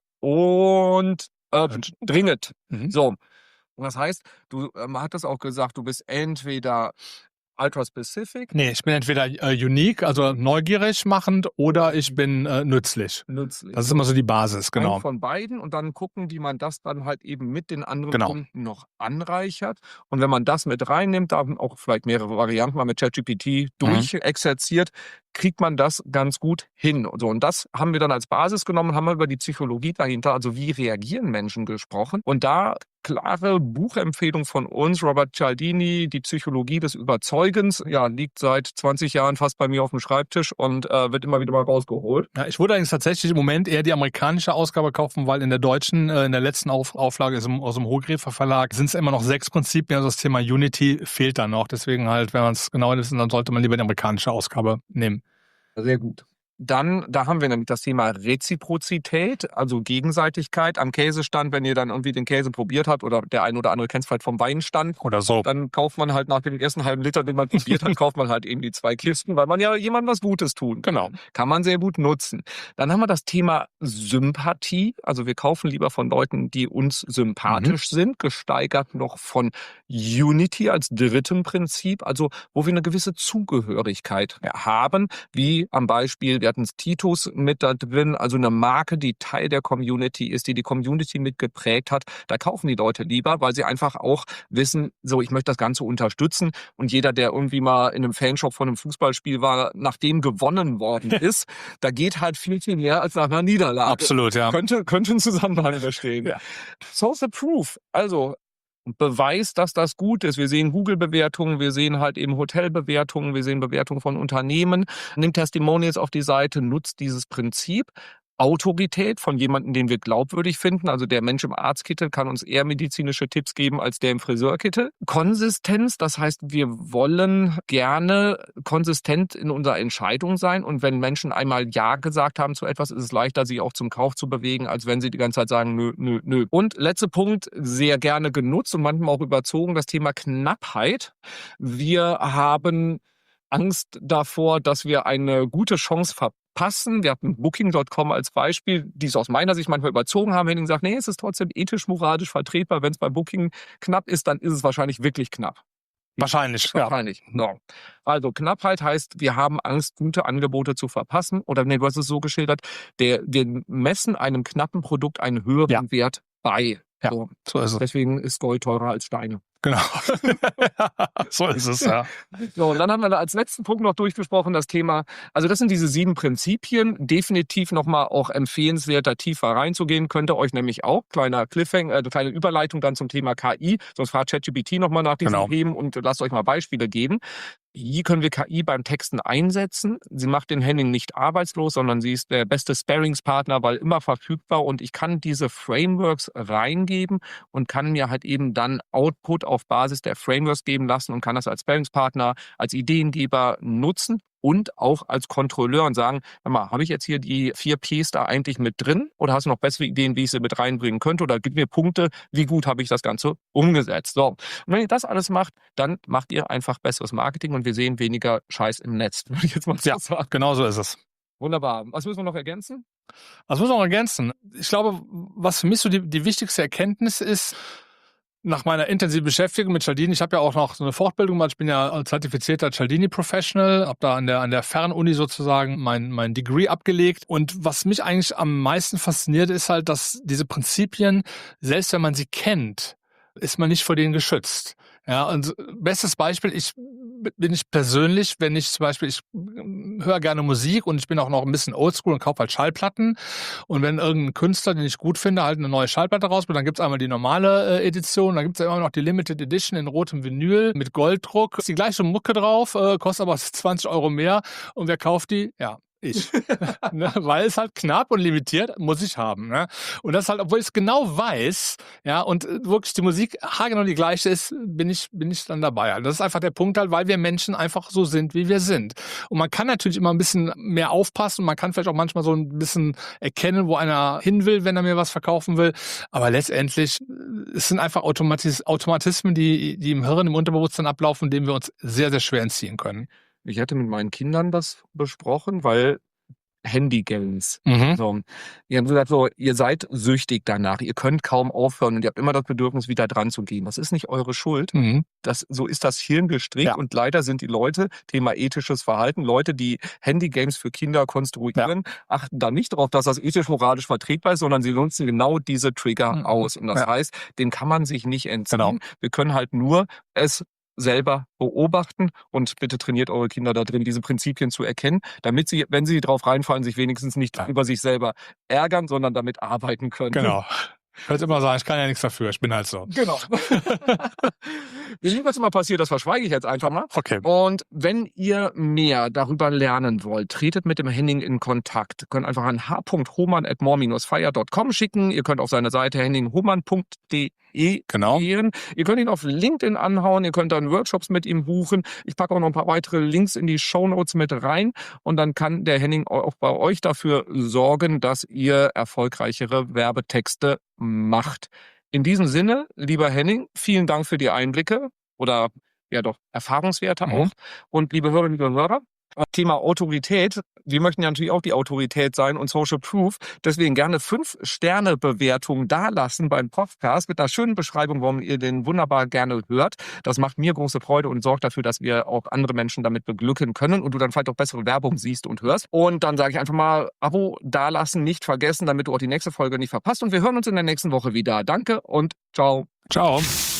[SPEAKER 2] und äh, dringend. Mhm. So. Und das heißt, du ähm, hattest auch gesagt, du bist entweder Ultra Specific.
[SPEAKER 3] Nee, ich bin entweder äh, unique, also neugierig machend, oder ich bin äh, nützlich.
[SPEAKER 2] Nützlich.
[SPEAKER 3] Das ist immer so die Basis, genau.
[SPEAKER 2] Ein von beiden und dann gucken, wie man das dann halt eben mit den anderen
[SPEAKER 3] genau.
[SPEAKER 2] Punkten noch anreichert. Und wenn man das mit reinnimmt, da auch vielleicht mehrere Varianten mal mit ChatGPT durchexerziert, kriegt man das ganz gut hin. Und, so, und das haben wir dann als Basis genommen, haben wir über die Psychologie dahinter, also wie reagieren Menschen gesprochen. Und da klare Buchempfehlung von uns, Robert Cialdini, Die Psychologie des Überzeugens, ja, liegt seit zwanzig Jahren fast bei mir auf dem Schreibtisch und äh, wird immer wieder mal rausgeholt.
[SPEAKER 3] Ja, ich würde eigentlich tatsächlich im Moment eher die amerikanische Ausgabe kaufen, weil in der deutschen, äh, in der letzten Auf- Auflage ist im, aus dem Hohlgräfer Verlag, sind es immer noch sechs Prinzipien, also das Thema Unity fehlt da noch. Deswegen halt, wenn man es genau wissen, dann sollte man lieber die amerikanische Ausgabe nehmen.
[SPEAKER 2] Sehr gut. Dann, da haben wir nämlich das Thema Reziprozität, also Gegenseitigkeit am Käsestand. Wenn ihr dann irgendwie den Käse probiert habt oder der ein oder andere kennt es vielleicht vom Weinstand
[SPEAKER 3] oder so,
[SPEAKER 2] dann kauft man halt nach dem ersten halben Liter, den man probiert hat, kauft man halt eben die zwei Kisten, weil man ja jemandem was Gutes tun kann.
[SPEAKER 3] Genau.
[SPEAKER 2] Kann man sehr gut nutzen. Dann haben wir das Thema Sympathie. Also wir kaufen lieber von Leuten, die uns sympathisch mhm. sind, gesteigert noch von Unity als drittem Prinzip, also wo wir eine gewisse Zugehörigkeit haben, wie am Beispiel der hatten Titus mit da drin, also eine Marke, die Teil der Community ist, die die Community mitgeprägt hat. Da kaufen die Leute lieber, weil sie einfach auch wissen, so, ich möchte das Ganze unterstützen. Und jeder, der irgendwie mal in einem Fanshop von einem Fußballspiel war, nachdem gewonnen worden ist, da geht halt viel, viel mehr als nach einer Niederlage.
[SPEAKER 3] Absolut, ja.
[SPEAKER 2] Könnte, könnte ein Zusammenhang bestehen.
[SPEAKER 3] Ja.
[SPEAKER 2] Social Proof, also Beweis, dass das gut ist. Wir sehen Google-Bewertungen, wir sehen halt eben Hotelbewertungen, wir sehen Bewertungen von Unternehmen. Nimmt Testimonials auf die Seite, nutzt dieses Prinzip. Autorität von jemandem, den wir glaubwürdig finden. Also der Mensch im Arztkittel kann uns eher medizinische Tipps geben als der im Friseurkittel. Konsistenz, das heißt, wir wollen gerne konsistent in unserer Entscheidung sein. Und wenn Menschen einmal Ja gesagt haben zu etwas, ist es leichter, sich auch zum Kauf zu bewegen, als wenn sie die ganze Zeit sagen, nö, nö, nö. Und letzter Punkt, sehr gerne genutzt und manchmal auch überzogen, das Thema Knappheit. Wir haben Angst davor, dass wir eine gute Chance verpassen. Wir hatten Booking Punkt com als Beispiel, die es aus meiner Sicht manchmal überzogen haben. Henning sagt, nee, es ist trotzdem ethisch, moralisch vertretbar. Wenn es bei Booking knapp ist, dann ist es wahrscheinlich wirklich knapp.
[SPEAKER 3] Wahrscheinlich,
[SPEAKER 2] Wahrscheinlich, ja. No. Also Knappheit heißt, wir haben Angst, gute Angebote zu verpassen. Oder nee, du hast es so geschildert, der, wir messen einem knappen Produkt einen höheren ja. Wert bei.
[SPEAKER 3] Ja,
[SPEAKER 2] so.
[SPEAKER 3] so ist es.
[SPEAKER 2] Deswegen ist Gold teurer als Steine.
[SPEAKER 3] Genau. So ist es, ja.
[SPEAKER 2] So, und dann haben wir da als letzten Punkt noch durchgesprochen, das Thema, also das sind diese sieben Prinzipien, definitiv nochmal auch empfehlenswert, da tiefer reinzugehen, könnte euch nämlich auch, kleiner Cliffhanger, äh, kleine Überleitung dann zum Thema K I, sonst fragt ChatGPT nochmal nach diesen
[SPEAKER 3] genau.
[SPEAKER 2] Themen und lasst euch mal Beispiele geben. Wie können wir K I beim Texten einsetzen? Sie macht den Henning nicht arbeitslos, sondern sie ist der beste Sparringspartner, weil immer verfügbar und ich kann diese Frameworks reingeben und kann mir halt eben dann Output auf Basis der Frameworks geben lassen und kann das als Sparringspartner, als Ideengeber nutzen und auch als Kontrolleur und sagen, hör mal, habe ich jetzt hier die vier Ps da eigentlich mit drin oder hast du noch bessere Ideen, wie ich sie mit reinbringen könnte oder gib mir Punkte, wie gut habe ich das Ganze umgesetzt. So. Und wenn ihr das alles macht, dann macht ihr einfach besseres Marketing und wir sehen weniger Scheiß im Netz. Würde ich jetzt mal so
[SPEAKER 3] ja,
[SPEAKER 2] sagen.
[SPEAKER 3] Genau so ist es.
[SPEAKER 2] Wunderbar. Was müssen wir noch ergänzen?
[SPEAKER 3] Was müssen wir noch ergänzen? Ich glaube, was für mich so die, die wichtigste Erkenntnis ist, nach meiner intensiven Beschäftigung mit Cialdini, ich habe ja auch noch so eine Fortbildung gemacht, ich bin ja zertifizierter Cialdini-Professional, habe da an der, an der Fernuni sozusagen mein, mein Degree abgelegt und was mich eigentlich am meisten fasziniert, ist halt, dass diese Prinzipien, selbst wenn man sie kennt, ist man nicht vor denen geschützt. Ja, und bestes Beispiel, ich bin ich persönlich, wenn ich zum Beispiel, ich höre gerne Musik und ich bin auch noch ein bisschen oldschool und kaufe halt Schallplatten und wenn irgendein Künstler, den ich gut finde, halt eine neue Schallplatte rausbringt, dann gibt's einmal die normale äh, Edition, dann gibt's ja immer noch die Limited Edition in rotem Vinyl mit Golddruck, ist die gleiche Mucke drauf, äh, kostet aber zwanzig Euro mehr und wer kauft die? Ja, ich. Ne? Weil es halt knapp und limitiert, muss ich haben. Ne? Und das halt, obwohl ich es genau weiß, ja, und wirklich die Musik haargenau die gleiche ist, bin ich, bin ich dann dabei. Also das ist einfach der Punkt halt, weil wir Menschen einfach so sind, wie wir sind. Und man kann natürlich immer ein bisschen mehr aufpassen, man kann vielleicht auch manchmal so ein bisschen erkennen, wo einer hin will, wenn er mir was verkaufen will. Aber letztendlich, es sind einfach Automatis- Automatismen, die, die im Hirn, im Unterbewusstsein ablaufen, denen wir uns sehr, sehr schwer entziehen können.
[SPEAKER 2] Ich hatte mit meinen Kindern das besprochen, weil Handy-Games.
[SPEAKER 3] Mhm.
[SPEAKER 2] So, die haben gesagt, so, ihr seid süchtig danach, ihr könnt kaum aufhören und ihr habt immer das Bedürfnis, wieder dran zu gehen. Das ist nicht eure Schuld.
[SPEAKER 3] Mhm.
[SPEAKER 2] Das, so ist das Hirn gestrickt
[SPEAKER 3] Ja.
[SPEAKER 2] und leider sind die Leute, Thema ethisches Verhalten, Leute, die Handy-Games für Kinder konstruieren, ja. achten da nicht darauf, dass das ethisch-moralisch vertretbar ist, sondern sie nutzen genau diese Trigger
[SPEAKER 3] Mhm.
[SPEAKER 2] aus. Und das
[SPEAKER 3] Ja.
[SPEAKER 2] heißt, dem kann man sich nicht entziehen.
[SPEAKER 3] Genau.
[SPEAKER 2] Wir können halt nur es selber beobachten und bitte trainiert eure Kinder da drin, diese Prinzipien zu erkennen, damit sie, wenn sie drauf reinfallen, sich wenigstens nicht
[SPEAKER 3] Ja.
[SPEAKER 2] über sich selber ärgern, sondern damit arbeiten können.
[SPEAKER 3] Genau. Ich könnte immer sagen, ich kann ja nichts dafür, ich bin halt so.
[SPEAKER 2] Genau. Wie was immer passiert, das verschweige ich jetzt einfach mal.
[SPEAKER 3] Okay.
[SPEAKER 2] Und wenn ihr mehr darüber lernen wollt, tretet mit dem Henning in Kontakt. Ihr könnt einfach an h punkt hohmann at more dash fire punkt com schicken. Ihr könnt auf seine Seite henning hohmann punkt de
[SPEAKER 3] Genau.
[SPEAKER 2] gehen. Ihr könnt ihn auf LinkedIn anhauen. Ihr könnt dann Workshops mit ihm buchen. Ich packe auch noch ein paar weitere Links in die Shownotes mit rein. Und dann kann der Henning auch bei euch dafür sorgen, dass ihr erfolgreichere Werbetexte macht. In diesem Sinne, lieber Henning, vielen Dank für die Einblicke oder ja doch Erfahrungswerte
[SPEAKER 3] Mhm.
[SPEAKER 2] auch. Und liebe Hörerinnen, liebe Hörer, Thema Autorität. Wir möchten ja natürlich auch die Autorität sein und Social Proof. Deswegen gerne fünf Sterne Bewertung dalassen beim Podcast mit einer schönen Beschreibung, warum ihr den wunderbar gerne hört. Das macht mir große Freude und sorgt dafür, dass wir auch andere Menschen damit beglücken können und du dann vielleicht auch bessere Werbung siehst und hörst. Und dann sage ich einfach mal, Abo dalassen, nicht vergessen, damit du auch die nächste Folge nicht verpasst. Und wir hören uns in der nächsten Woche wieder. Danke und ciao.
[SPEAKER 3] Ciao.